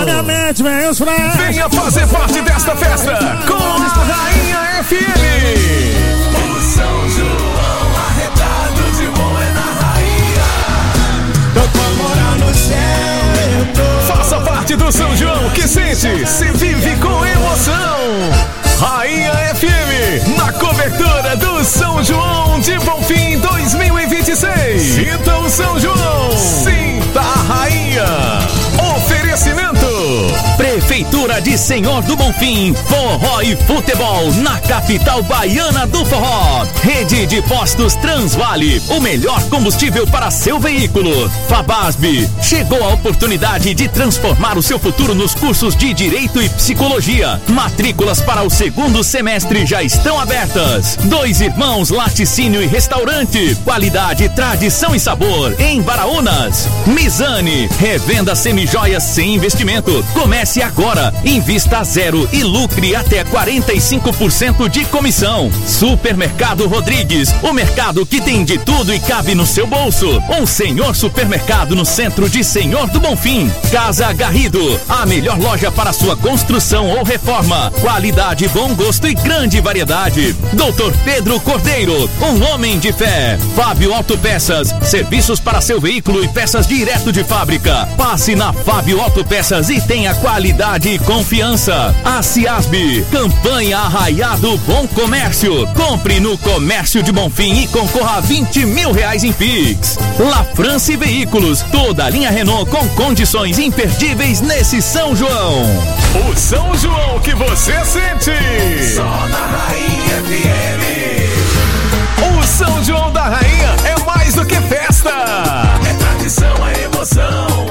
Venha fazer parte desta festa com a Rainha FM. O São João arretado de bom é na Rainha. Tô com moral no céu, eu tô. Faça parte do São João que sente, se vive com emoção. Rainha FM, na cobertura do São João de Bonfim 2026. Sinta o São João, sinta a Rainha. Oferecimento Prefeitura de Senhor do Bonfim, forró e futebol na capital baiana do forró. Rede de postos Transvale, o melhor combustível para seu veículo. Fabasb, chegou a oportunidade de transformar o seu futuro nos cursos de Direito e Psicologia. Matrículas para o segundo semestre já estão abertas. Dois Irmãos Laticínio e Restaurante, qualidade, tradição e sabor em Baraúnas. Mizane, revenda semijoias sem investimento. Comece agora, invista a zero e lucre até 45% de comissão. Supermercado Rodrigues, o mercado que tem de tudo e cabe no seu bolso. Um senhor supermercado no centro de Senhor do Bonfim. Casa Garrido, a melhor loja para sua construção ou reforma. Qualidade, bom gosto e grande variedade. Doutor Pedro Cordeiro, um homem de fé. Fábio Autopeças, serviços para seu veículo e peças direto de fábrica. Passe na Fábio Autopeças e tenha qualidade e confiança. A Ciasb, campanha Arraiado Bom Comércio. Compre no Comércio de Bonfim e concorra a R$20 mil em Pix. La France Veículos, toda a linha Renault com condições imperdíveis nesse São João. O São João que você sente. Só na Rainha FM. O São João da Rainha é mais do que festa. É tradição, é emoção.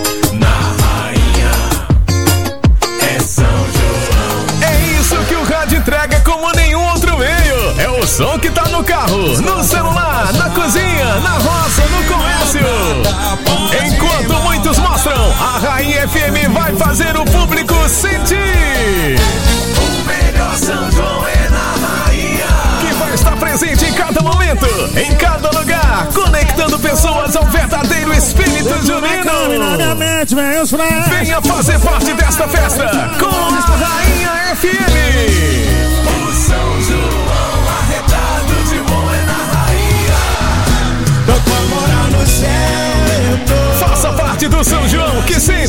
Entrega como nenhum outro meio. É o som que tá no carro, no celular, na cozinha, na roça, no comércio. Enquanto muitos mostram, a Rainha FM vai fazer o público sentir. O melhor São João é na Rainha, que vai estar presente em cada momento, em cada lugar, conectando pessoas ao verdadeiro espírito junino. Venha fazer parte desta festa com a Rainha.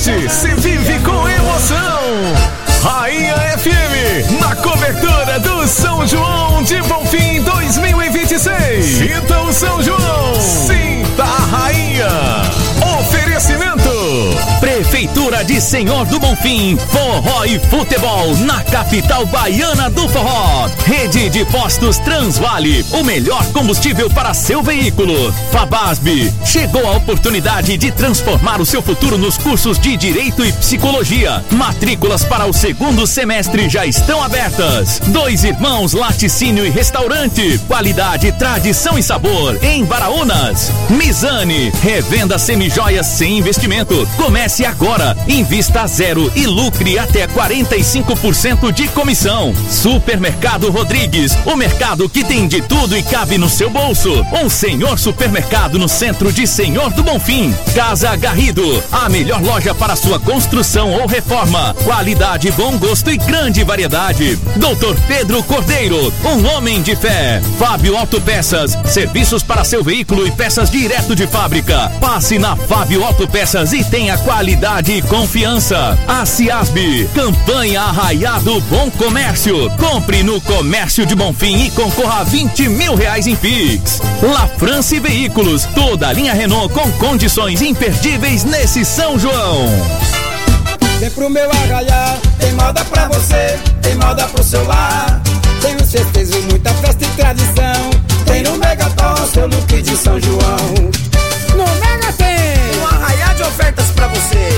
noite se vive com emoção. Rainha FM, na cobertura do São João de Bonfim 2026. Sinta o São João, sinta a rainha. Oferecimento Prefeitura de Senhor do Bonfim, forró e futebol na capital baiana do forró. Rede de postos Transvale, o melhor combustível para seu veículo. Fabasb, chegou a oportunidade de transformar o seu futuro nos cursos de Direito e Psicologia. Matrículas para o segundo semestre já estão abertas. Dois Irmãos Laticínio e Restaurante, qualidade, tradição e sabor em Baraúnas. Mizane, revenda semijoias sem investimento. Comece agora, invista a zero e lucre até 45% de comissão. Supermercado Rodrigues, o mercado que tem de tudo e cabe no seu bolso. Um senhor supermercado no centro de Senhor do Bonfim. Casa Garrido, a melhor loja para sua construção ou reforma. Qualidade, bom gosto e grande variedade. Doutor Pedro Cordeiro, um homem de fé. Fábio Autopeças, serviços para seu veículo e peças direto de fábrica. Passe na Fábio Autopeças e tenha qualidade e confiança. A Ciasb, campanha Arraiado Bom Comércio. Compre no Comércio de Bonfim e concorra a R$20 mil em Pix. La France Veículos, toda a linha Renault com condições imperdíveis nesse São João. Vem pro meu arraiá, tem moda pra você, tem moda pro seu lar. Tenho certeza, muita festa e tradição. Tem no Megaton, seu look de São João. No Mega tem um arraiá de ofertas pra você.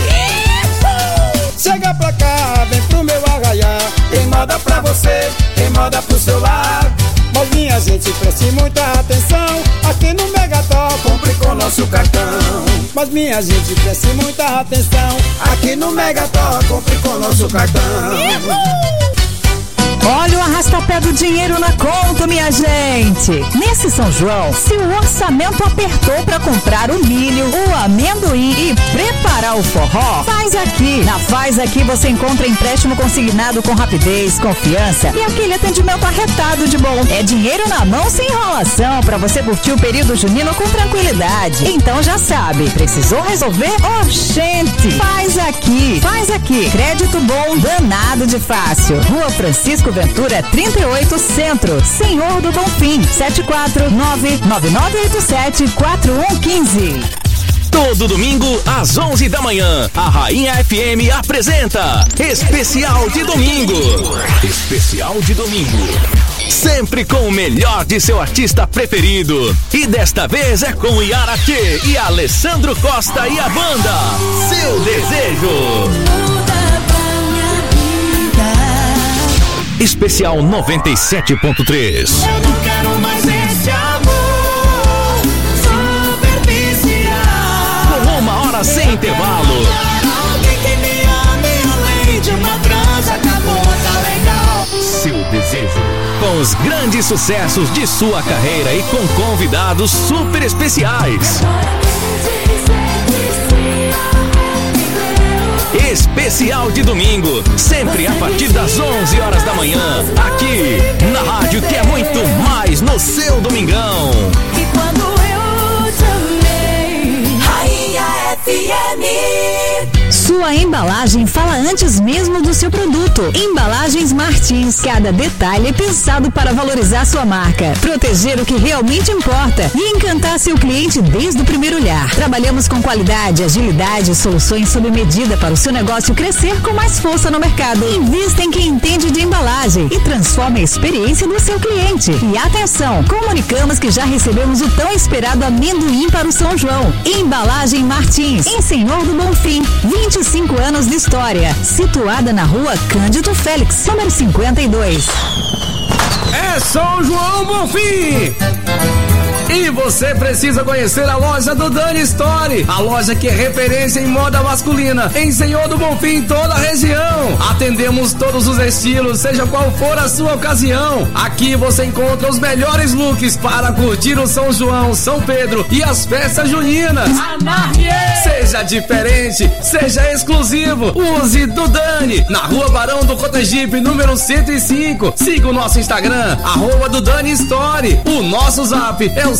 Chega pra cá, vem pro meu arraiá. Tem moda pra você, tem moda pro seu lar. Mas minha gente, preste muita atenção. Aqui no Megaton, compre com nosso cartão. Mas minha gente, preste muita atenção. Aqui no Megaton, compre com nosso cartão. Olha o arrastapé do dinheiro na conta, minha gente. Nesse São João, se o orçamento apertou para comprar o milho, o amendoim e preparar o forró, faz aqui. Na Faz Aqui você encontra empréstimo consignado com rapidez, confiança e aquele atendimento arretado de bom. É dinheiro na mão sem enrolação para você curtir o período junino com tranquilidade. Então já sabe, precisou resolver? Oxente! Faz Aqui. Faz Aqui. Crédito bom, danado de fácil. Rua Francisco Ventura 38 Centro, Senhor do Bonfim, 749-9987-4115. Todo domingo, às 11 da manhã, a Rainha FM apresenta Especial de Domingo. Especial de Domingo. Sempre com o melhor de seu artista preferido. E desta vez é com Yara Tchê e Alessandro Costa e a banda Seu Desejo. Especial 97.3. Eu não quero mais esse amor superficial. Com 1 hora sem intervalo. Alguém que me ame além de uma transa, acabou, tá legal. Seu Desejo. Com os grandes sucessos de sua carreira e com convidados super especiais. Especial de domingo, sempre a partir das 11 horas da manhã, aqui na rádio que é muito mais no seu domingão. E quando eu te amei, Rainha FM. Sua embalagem fala antes mesmo do seu produto. Embalagens Martins, cada detalhe é pensado para valorizar sua marca, proteger o que realmente importa e encantar seu cliente desde o primeiro olhar. Trabalhamos com qualidade, agilidade e soluções sob medida para o seu negócio crescer com mais força no mercado. Invista em quem entende de embalagem e transforme a experiência do seu cliente. E atenção, comunicamos que já recebemos o tão esperado amendoim para o São João. Embalagem Martins, em Senhor do Bonfim, 25 anos de história, situada na rua Cândido Félix, número 52. É São João Bonfim! E você precisa conhecer a loja do Dani Store, a loja que é referência em moda masculina, em Senhor do Bonfim, em toda a região. Atendemos todos os estilos, seja qual for a sua ocasião. Aqui você encontra os melhores looks para curtir o São João, São Pedro e as festas juninas. Seja diferente, seja exclusivo, use do Dani, na rua Barão do Cotegipe, número 105. Siga o nosso Instagram, @do Dani Store. O nosso zap é o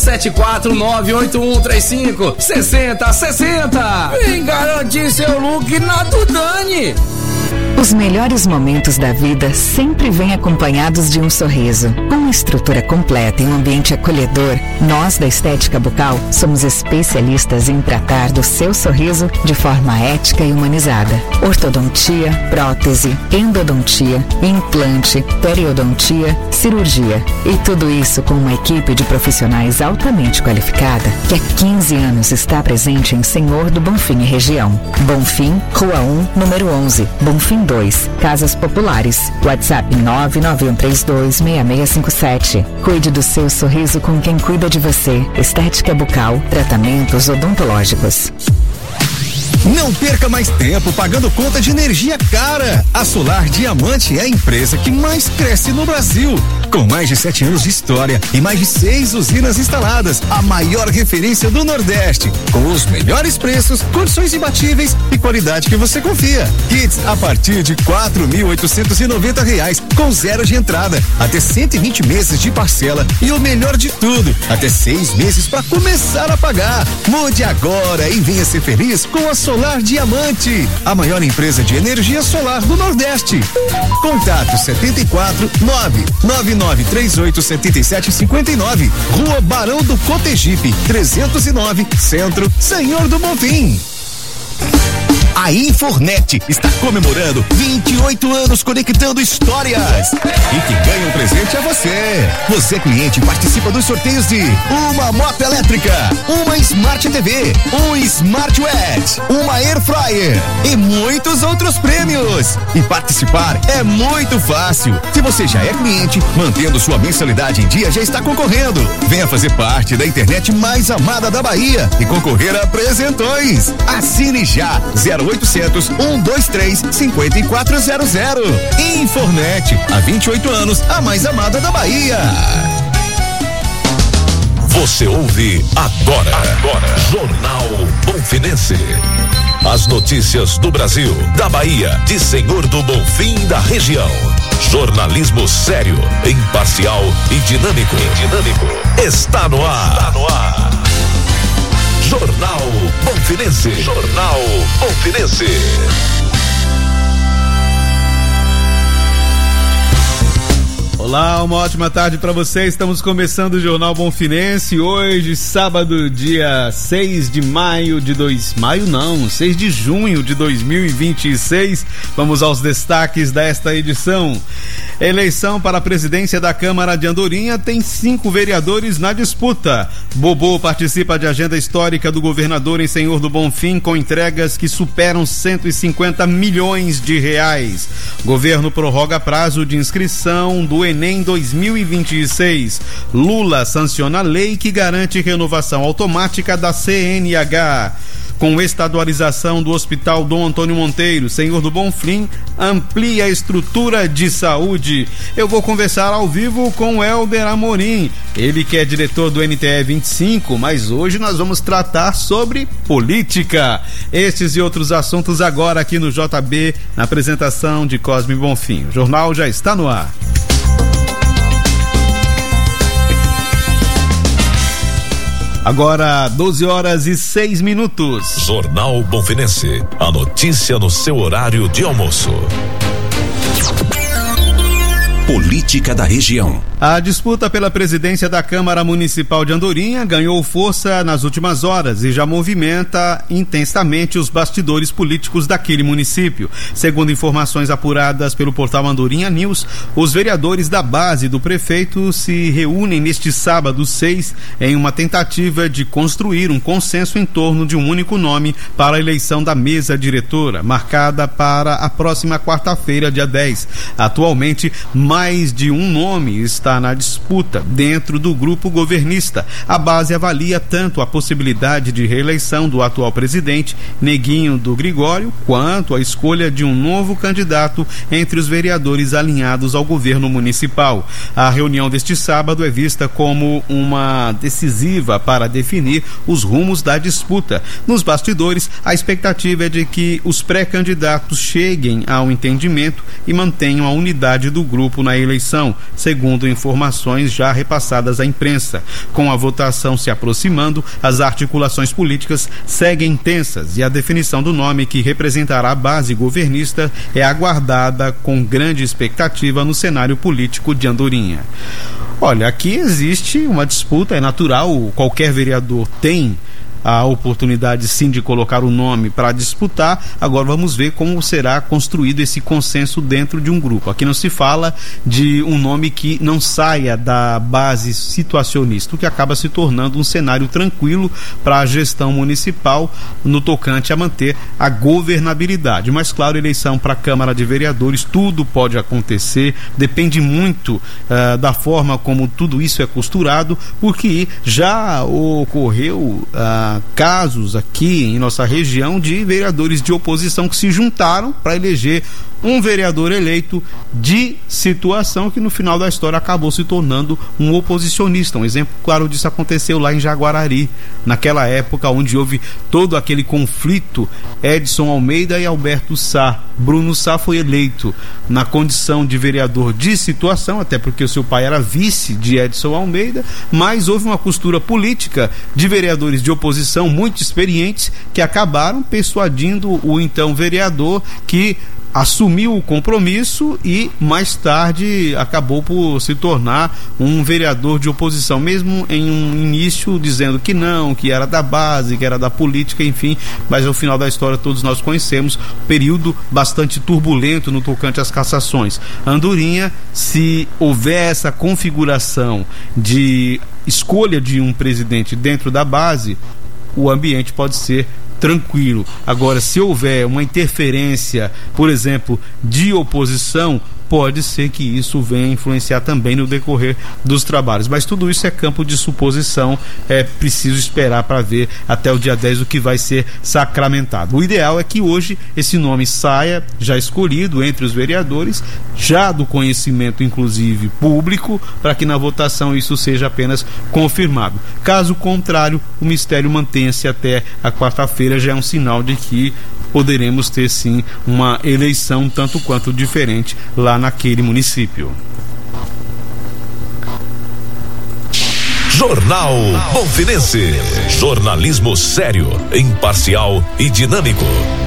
74981356060. Vem garantir seu look na do Dani. Os melhores momentos da vida sempre vêm acompanhados de um sorriso. Com uma estrutura completa e um ambiente acolhedor, nós da Estética Bucal somos especialistas em tratar do seu sorriso de forma ética e humanizada. Ortodontia, prótese, endodontia, implante, periodontia, cirurgia. E tudo isso com uma equipe de profissionais altamente qualificada que há 15 anos está presente em Senhor do Bonfim e região. Bonfim, Rua 1, número 11, Bonfim 2, Casas Populares, WhatsApp 991326657. Cuide do seu sorriso com quem cuida de você. Estética Bucal, tratamentos odontológicos. Não perca mais tempo pagando conta de energia cara. A Solar Diamante é a empresa que mais cresce no Brasil. Com mais de 7 anos de história e mais de 6 usinas instaladas, a maior referência do Nordeste. Com os melhores preços, condições imbatíveis e qualidade que você confia. Kits a partir de R$4.890, com 0 de entrada, até 120 meses de parcela e o melhor de tudo, até 6 meses para começar a pagar. Mude agora e venha ser feliz com a Solar Diamante, a maior empresa de energia solar do Nordeste. Contato 74999387759, Rua Barão do Cotegipe, 309, Centro, Senhor do Bonfim. A Infornet está comemorando 28 anos conectando histórias. E quem ganha um presente é você. Você, cliente, participa dos sorteios de uma moto elétrica, uma Smart TV, um Smartwatch, uma Air Fryer e muitos outros prêmios. E participar é muito fácil. Se você já é cliente, mantendo sua mensalidade em dia, já está concorrendo. Venha fazer parte da internet mais amada da Bahia e concorrer a presentões. Assine já 0800 123 5400. Infornet, há 28 anos, a mais amada da Bahia. Você ouve agora. Jornal Bonfinense. As notícias do Brasil, da Bahia, de Senhor do Bonfim e da região. Jornalismo sério, imparcial e dinâmico. Está no ar. Jornal Bonfinense. Olá, uma ótima tarde para você. Estamos começando o Jornal Bonfinense. Hoje, sábado, dia 6 de junho de 2026. Vamos aos destaques desta edição. Eleição para a presidência da Câmara de Andorinha tem 5 vereadores na disputa. Bobô participa de agenda histórica do governador em Senhor do Bonfim com entregas que superam 150 milhões de reais. Governo prorroga prazo de inscrição do Enem 2026. Lula sanciona lei que garante renovação automática da CNH. Com estadualização do Hospital Dom Antônio Monteiro, Senhor do Bonfim amplia a estrutura de saúde. Eu vou conversar ao vivo com o Helder Amorim, ele que é diretor do NTE 25, mas hoje nós vamos tratar sobre política. Estes e outros assuntos agora aqui no JB, na apresentação de Cosme Bonfim. O jornal já está no ar. Agora, 12h06. Jornal Bonfinense. A notícia no seu horário de almoço. Política da região. A disputa pela presidência da Câmara Municipal de Andorinha ganhou força nas últimas horas e já movimenta intensamente os bastidores políticos daquele município. Segundo informações apuradas pelo portal Andorinha News, os vereadores da base do prefeito se reúnem neste sábado 6 em uma tentativa de construir um consenso em torno de um único nome para a eleição da mesa diretora, marcada para a próxima quarta-feira, dia 10. Atualmente, mais de um nome está na disputa dentro do grupo governista. A base avalia tanto a possibilidade de reeleição do atual presidente, Neguinho do Gregório, quanto a escolha de um novo candidato entre os vereadores alinhados ao governo municipal. A reunião deste sábado é vista como uma decisiva para definir os rumos da disputa. Nos bastidores, a expectativa é de que os pré-candidatos cheguem ao entendimento e mantenham a unidade do grupo na eleição, segundo informações informações já repassadas à imprensa. Com a votação se aproximando, as articulações políticas seguem tensas e a definição do nome que representará a base governista é aguardada com grande expectativa no cenário político de Andorinha. Olha, aqui existe uma disputa, é natural, qualquer vereador tem a oportunidade sim de colocar o nome para disputar. Agora vamos ver como será construído esse consenso dentro de um grupo. Aqui não se fala de um nome que não saia da base situacionista, o que acaba se tornando um cenário tranquilo para a gestão municipal no tocante a manter a governabilidade. Mas claro, eleição para a Câmara de Vereadores, tudo pode acontecer, depende muito da forma como tudo isso é costurado, porque já ocorreu casos aqui em nossa região de vereadores de oposição que se juntaram para eleger um vereador eleito de situação que no final da história acabou se tornando um oposicionista. Um exemplo claro disso aconteceu lá em Jaguarari, naquela época onde houve todo aquele conflito Edson Almeida e Alberto Sá. Bruno Sá foi eleito na condição de vereador de situação, até porque o seu pai era vice de Edson Almeida, mas houve uma costura política de vereadores de oposição muito experientes que acabaram persuadindo o então vereador, que assumiu o compromisso e mais tarde acabou por se tornar um vereador de oposição, mesmo em um início dizendo que não, que era da base, que era da política, enfim, mas ao final da história todos nós conhecemos, período bastante turbulento no tocante às cassações. Andorinha, se houver essa configuração de escolha de um presidente dentro da base, o ambiente pode ser tranquilo. Agora, se houver uma interferência, por exemplo, de oposição, pode ser que isso venha influenciar também no decorrer dos trabalhos. Mas tudo isso é campo de suposição, é preciso esperar para ver até o dia 10 o que vai ser sacramentado. O ideal é que hoje esse nome saia já escolhido entre os vereadores, já do conhecimento inclusive público, para que na votação isso seja apenas confirmado. Caso contrário, o mistério mantenha-se até a quarta-feira, já é um sinal de que poderemos ter sim uma eleição tanto quanto diferente lá naquele município. Jornal Bonfinense. Jornalismo sério, imparcial e dinâmico.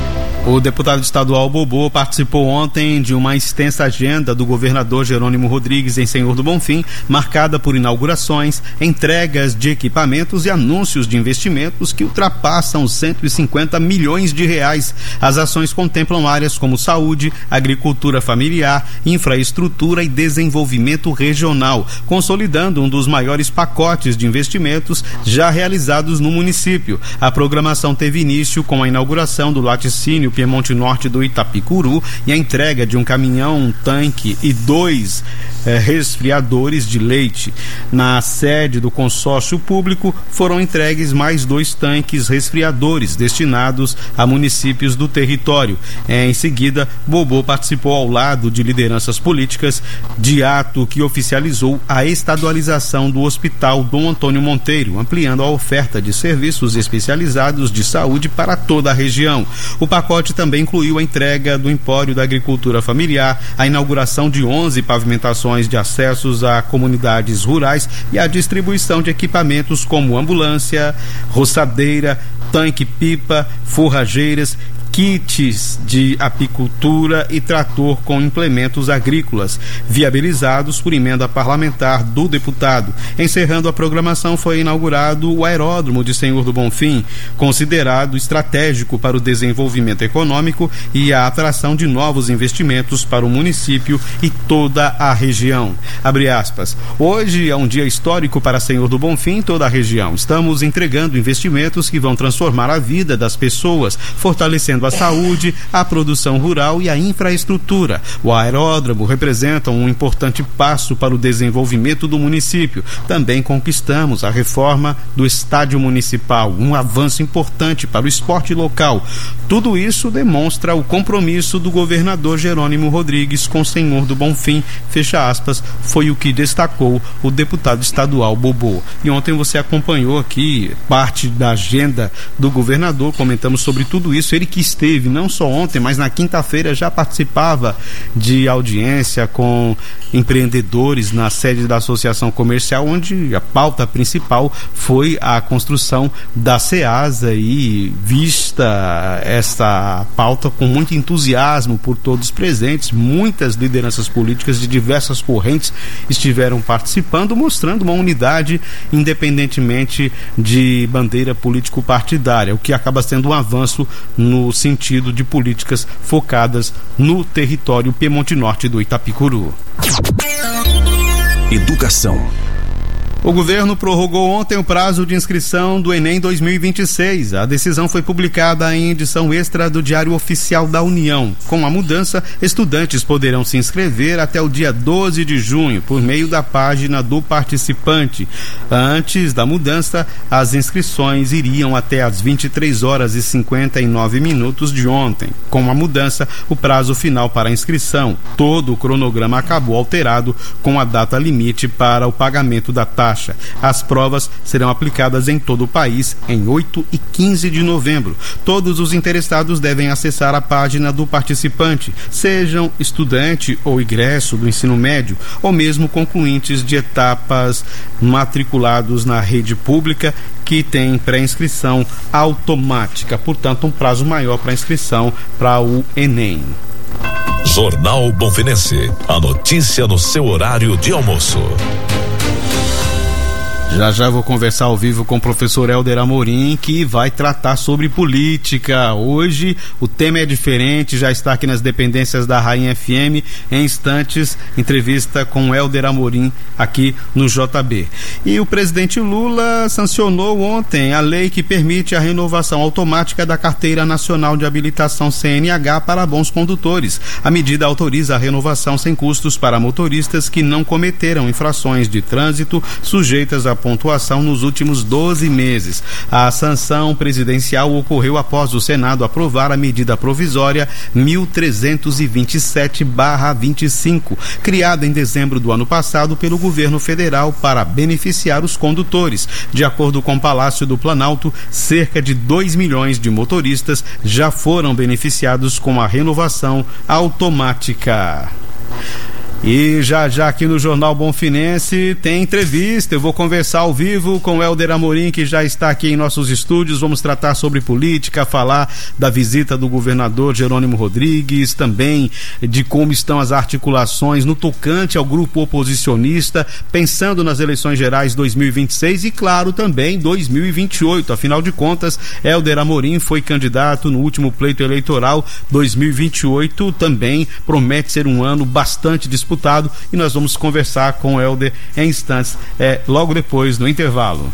O deputado estadual Bobô participou ontem de uma extensa agenda do governador Jerônimo Rodrigues em Senhor do Bonfim, marcada por inaugurações, entregas de equipamentos e anúncios de investimentos que ultrapassam os 150 milhões de reais. As ações contemplam áreas como saúde, agricultura familiar, infraestrutura e desenvolvimento regional, consolidando um dos maiores pacotes de investimentos já realizados no município. A programação teve início com a inauguração do laticínio Piemonte Norte do Itapicuru e a entrega de um caminhão, um tanque e 2 resfriadores de leite. Na sede do consórcio público foram entregues mais 2 tanques resfriadores destinados a municípios do território. Em seguida, Bobô participou ao lado de lideranças políticas de ato que oficializou a estadualização do Hospital Dom Antônio Monteiro, ampliando a oferta de serviços especializados de saúde para toda a região. O pacote também incluiu a entrega do Empório da Agricultura Familiar, a inauguração de 11 pavimentações de acessos a comunidades rurais e a distribuição de equipamentos como ambulância, roçadeira, tanque-pipa, forrageiras, kits de apicultura e trator com implementos agrícolas, viabilizados por emenda parlamentar do deputado. Encerrando a programação, foi inaugurado o aeródromo de Senhor do Bonfim, considerado estratégico para o desenvolvimento econômico e a atração de novos investimentos para o município e toda a região. Abre aspas. Hoje é um dia histórico para Senhor do Bonfim e toda a região. Estamos entregando investimentos que vão transformar a vida das pessoas, fortalecendo a saúde, a produção rural e a infraestrutura. O aeródromo representa um importante passo para o desenvolvimento do município. Também conquistamos a reforma do estádio municipal, um avanço importante para o esporte local. Tudo isso demonstra o compromisso do governador Jerônimo Rodrigues com o Senhor do Bonfim, fecha aspas, foi o que destacou o deputado estadual Bobô. E ontem você acompanhou aqui parte da agenda do governador, comentamos sobre tudo isso, ele que esteve, não só ontem, mas na quinta-feira já participava de audiência com empreendedores na sede da Associação Comercial, onde a pauta principal foi a construção da SEASA, e vista essa pauta com muito entusiasmo por todos presentes, muitas lideranças políticas de diversas correntes estiveram participando, mostrando uma unidade independentemente de bandeira político-partidária, o que acaba sendo um avanço no sentido de políticas focadas no território Piemonte Norte do Itapicuru. Educação. O governo prorrogou ontem o prazo de inscrição do Enem 2026. A decisão foi publicada em edição extra do Diário Oficial da União. Com a mudança, estudantes poderão se inscrever até o dia 12 de junho por meio da página do participante. Antes da mudança, as inscrições iriam até às 23h59 de ontem. Com a mudança, o prazo final para a inscrição, todo o cronograma acabou alterado com a data limite para o pagamento da taxa. As provas serão aplicadas em todo o país em 8 e 15 de novembro. Todos os interessados devem acessar a página do participante, sejam estudante ou egresso do ensino médio, ou mesmo concluintes de etapas matriculados na rede pública que tem pré-inscrição automática, portanto um prazo maior para inscrição para o Enem. Jornal Bonfinense, a notícia no seu horário de almoço. Já vou conversar ao vivo com o professor Helder Amorim, que vai tratar sobre política. Hoje o tema é diferente, já está aqui nas dependências da Rainha FM. Em instantes, entrevista com Helder Amorim aqui no JB. E o presidente Lula sancionou ontem a lei que permite a renovação automática da Carteira Nacional de Habilitação CNH para bons condutores. A medida autoriza a renovação sem custos para motoristas que não cometeram infrações de trânsito sujeitas a pontuação nos últimos 12 meses. A sanção presidencial ocorreu após o Senado aprovar a medida provisória 1327/25, criada em dezembro do ano passado pelo governo federal para beneficiar os condutores. De acordo com o Palácio do Planalto, cerca de 2 milhões de motoristas já foram beneficiados com a renovação automática. E já aqui no Jornal Bonfinense tem entrevista. Eu vou conversar ao vivo com o Helder Amorim, que já está aqui em nossos estúdios. Vamos tratar sobre política, falar da visita do governador Jerônimo Rodrigues, também de como estão as articulações no tocante ao grupo oposicionista, pensando nas eleições gerais 2026 e, claro, também 2028. Afinal de contas, Helder Amorim foi candidato no último pleito eleitoral. 2028 também promete ser um ano bastante disputado, e nós vamos conversar com o Helder em instantes, logo depois do intervalo.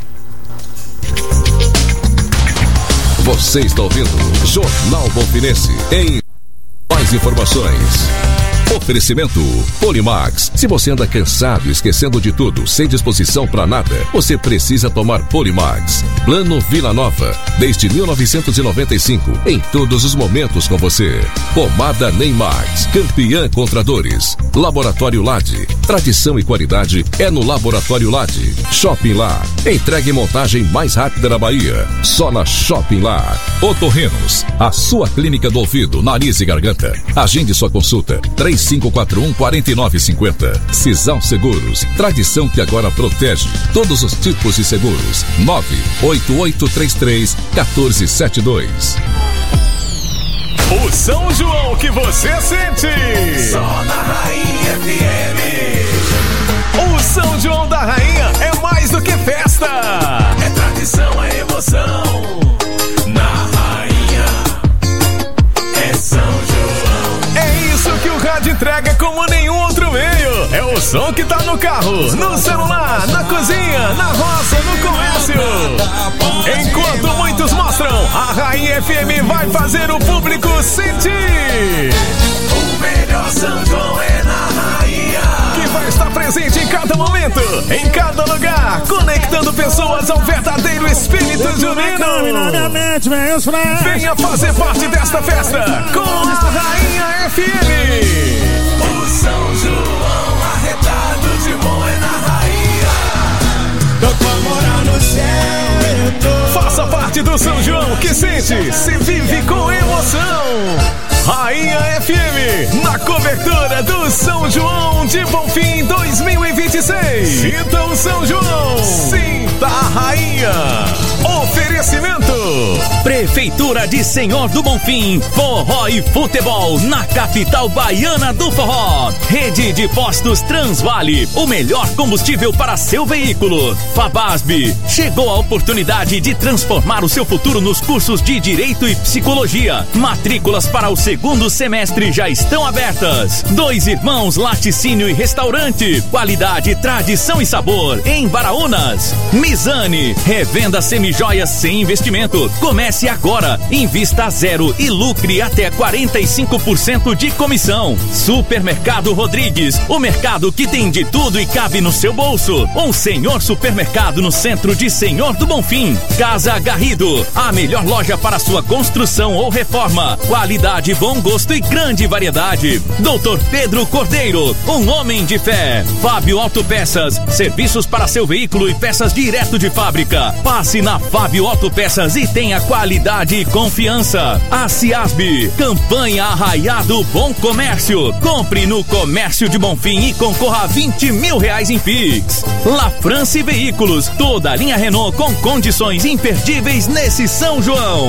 Você está ouvindo Jornal Bonfinense. Em mais informações. Oferecimento Polimax. Se você anda cansado, esquecendo de tudo, sem disposição para nada, você precisa tomar Polimax. Plano Vila Nova, desde 1995, em todos os momentos com você. Pomada Neymax, campeã contra dores. Laboratório Lade, tradição e qualidade é no Laboratório Lade. Shopping Lar, entrega e montagem mais rápida da Bahia, só na Shopping Lar. Otorrinos, a sua clínica do ouvido, nariz e garganta. Agende sua consulta, 3541-4950. Cisal Seguros, tradição que agora protege todos os tipos de seguros. 98833-1472. O São João que você sente. Só na Rainha FM. O São João da Rainha é mais do que festa. É tradição, é emoção. Na Rainha é São João. É isso que o rádio entrega como nenhum outro meio. É o som que tá no carro, no celular, na cozinha, na roça, no comércio. Enquanto muitos mostram, a Rainha FM vai fazer o público sentir. O melhor São João é na Rainha, que vai estar presente em cada momento, em cada lugar, conectando pessoas ao verdadeiro espírito junino. Venha fazer parte desta festa com a Rainha FM. O São João arretado de bom é na Rainha. Tô pra morar no céu, eu tô. Faça parte do São João que sente, se vive com emoção. a cobertura do São João de Bonfim 2026. Sinta o São João, sinta a rainha. Oferecimento Prefeitura de Senhor do Bonfim, forró e futebol na capital baiana do forró. Rede de postos Transvale, o melhor combustível para seu veículo. Fabasb, chegou a oportunidade de transformar o seu futuro nos cursos de Direito e Psicologia. Matrículas para o segundo semestre já estão abertas. Dois Irmãos Laticínio e Restaurante, qualidade, tradição e sabor em Baraúnas. Mizane, revenda semijoias sem investimento. Comece agora, invista a zero e lucre até 45% de comissão. Supermercado Rodrigues, o mercado que tem de tudo e cabe no seu bolso. Um senhor supermercado no centro de Senhor do Bonfim. Casa Garrido, a melhor loja para sua construção ou reforma. Qualidade, bom gosto e grande variedade. Doutor Pedro Cordeiro, um homem de fé. Fábio Autopeças, serviços para seu veículo e peças direto de fábrica. Passe na Fábio Autopeças e tenha qualidade e confiança. A Ciasb, campanha Arraiado Bom Comércio. Compre no Comércio de Bonfim e concorra a R$20 mil em Pix. La France Veículos, toda a linha Renault com condições imperdíveis nesse São João.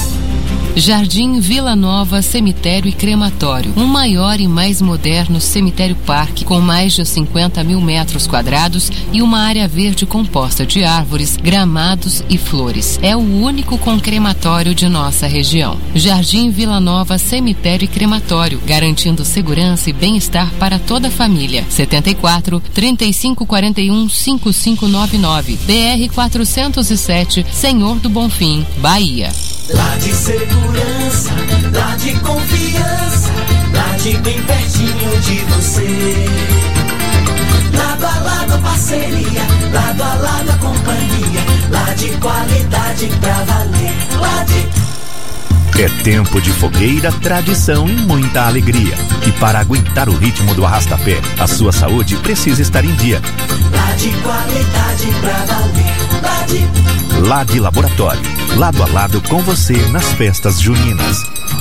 Jardim Vila Nova Cemitério e Crematório, um maior e mais moderno cemitério-parque com mais de 50 mil metros quadrados e uma área verde composta de árvores, gramados e flores. É o único com crematório de nossa região. Jardim Vila Nova Cemitério e Crematório, garantindo segurança e bem-estar para toda a família. 74 3541 5599, BR 407, Senhor do Bonfim, Bahia. Lá de segurança, lá de confiança, lá de bem pertinho de você. Lado a lado parceria, lado a lado a companhia, lá de qualidade pra valer, lá de... É tempo de fogueira, tradição e muita alegria. E para aguentar o ritmo do arrastapé, a sua saúde precisa estar em dia. Lá de qualidade pra valer, lá de... Lá de Laboratório, lado a lado com você nas festas juninas.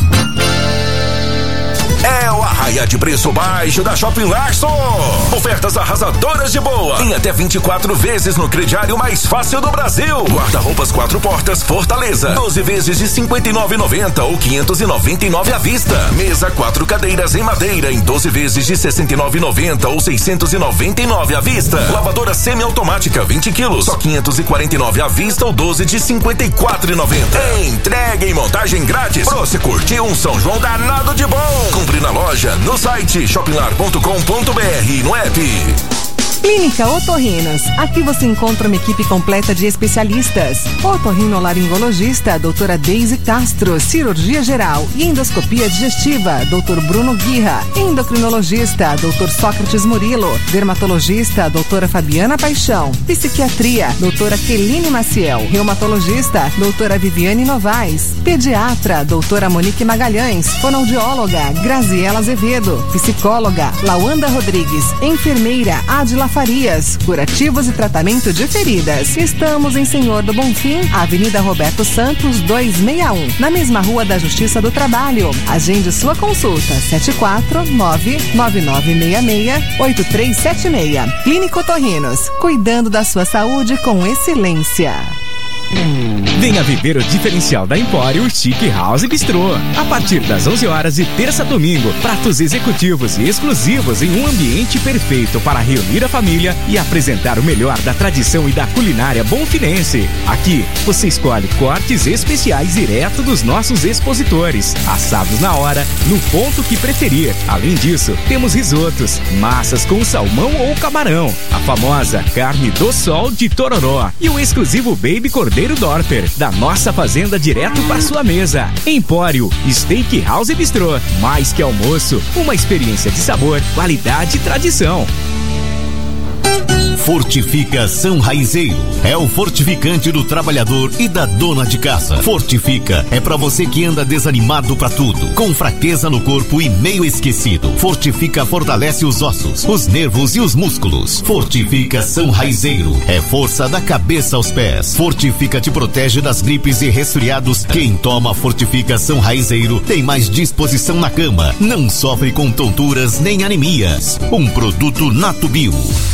É o arraia de preço baixo da Shopping Larson. Ofertas arrasadoras de boa. Em até 24 vezes no crediário mais fácil do Brasil. Guarda-roupas 4 portas Fortaleza. 12 vezes de R$ 59,90 ou 599 à vista. Mesa 4 cadeiras em madeira em 12 vezes de R$ 69,90 ou 699 à vista. Lavadora semiautomática 20 quilos. Só 549 à vista ou 12 de R$ 54,90. Entrega e montagem grátis. Pra você curtir um São João danado de bom. Compre na loja, no site shoplar.com.br e no app. Clínica Otorrinos. Aqui você encontra uma equipe completa de especialistas. Otorrinolaringologista, doutora Deise Castro. Cirurgia geral e endoscopia digestiva, doutor Bruno Guirra. Endocrinologista, doutor Sócrates Murilo. Dermatologista, doutora Fabiana Paixão. Psiquiatria, doutora Keline Maciel. Reumatologista, doutora Viviane Novaes. Pediatra, doutora Monique Magalhães. Fonoaudióloga, Graziela Azevedo. Psicóloga, Lawanda Rodrigues. Enfermeira, Adila Farias, curativos e tratamento de feridas. Estamos em Senhor do Bonfim, Avenida Roberto Santos 261, na mesma Rua da Justiça do Trabalho. Agende sua consulta 749-9966-8376. Clínica Otorrinos, cuidando da sua saúde com excelência. Venha viver o diferencial da Empório Chique House Bistrô. A partir das 11 horas de terça a domingo, pratos executivos e exclusivos em um ambiente perfeito para reunir a família e apresentar o melhor da tradição e da culinária bonfinense. Aqui, você escolhe cortes especiais direto dos nossos expositores, assados na hora, no ponto que preferir. Além disso, temos risotos, massas com salmão ou camarão, a famosa carne do sol de Tororó e o exclusivo Baby Cordeiro Dorper, da nossa fazenda direto para sua mesa. Empório Steak House Bistrô. Mais que almoço, uma experiência de sabor, qualidade e tradição. Fortificação Raizeiro é o fortificante do trabalhador e da dona de casa. Fortifica é pra você que anda desanimado pra tudo, com fraqueza no corpo e meio esquecido. Fortifica fortalece os ossos, os nervos e os músculos. Fortificação Raizeiro é força da cabeça aos pés. Fortifica te protege das gripes e resfriados. Quem toma Fortificação Raizeiro tem mais disposição na cama, não sofre com tonturas nem anemias. Um produto Natubio.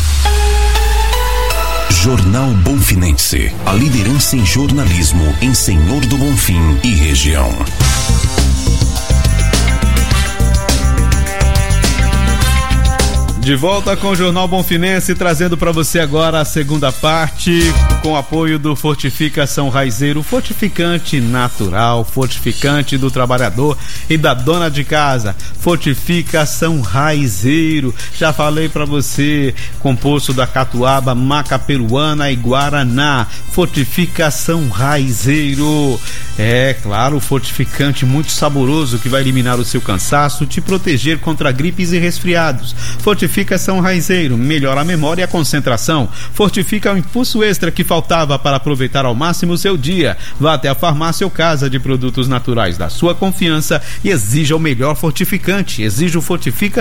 Jornal Bonfinense, a liderança em jornalismo em Senhor do Bonfim e região. De volta com o Jornal Bonfinense, trazendo para você agora a segunda parte, com apoio do Fortificação Raizeiro, fortificante natural, fortificante do trabalhador e da dona de casa. Fortificação Raizeiro, já falei para você, composto da catuaba, maca peruana e guaraná. Fortificação Raizeiro, é claro, fortificante muito saboroso que vai eliminar o seu cansaço, te proteger contra gripes e resfriados. Fortificação Raizeiro, melhora a memória e a concentração. Fortifica o impulso extra que faltava para aproveitar ao máximo o seu dia. Vá até a farmácia ou casa de produtos naturais da sua confiança e exija o melhor fortificante. Exija o Fortifica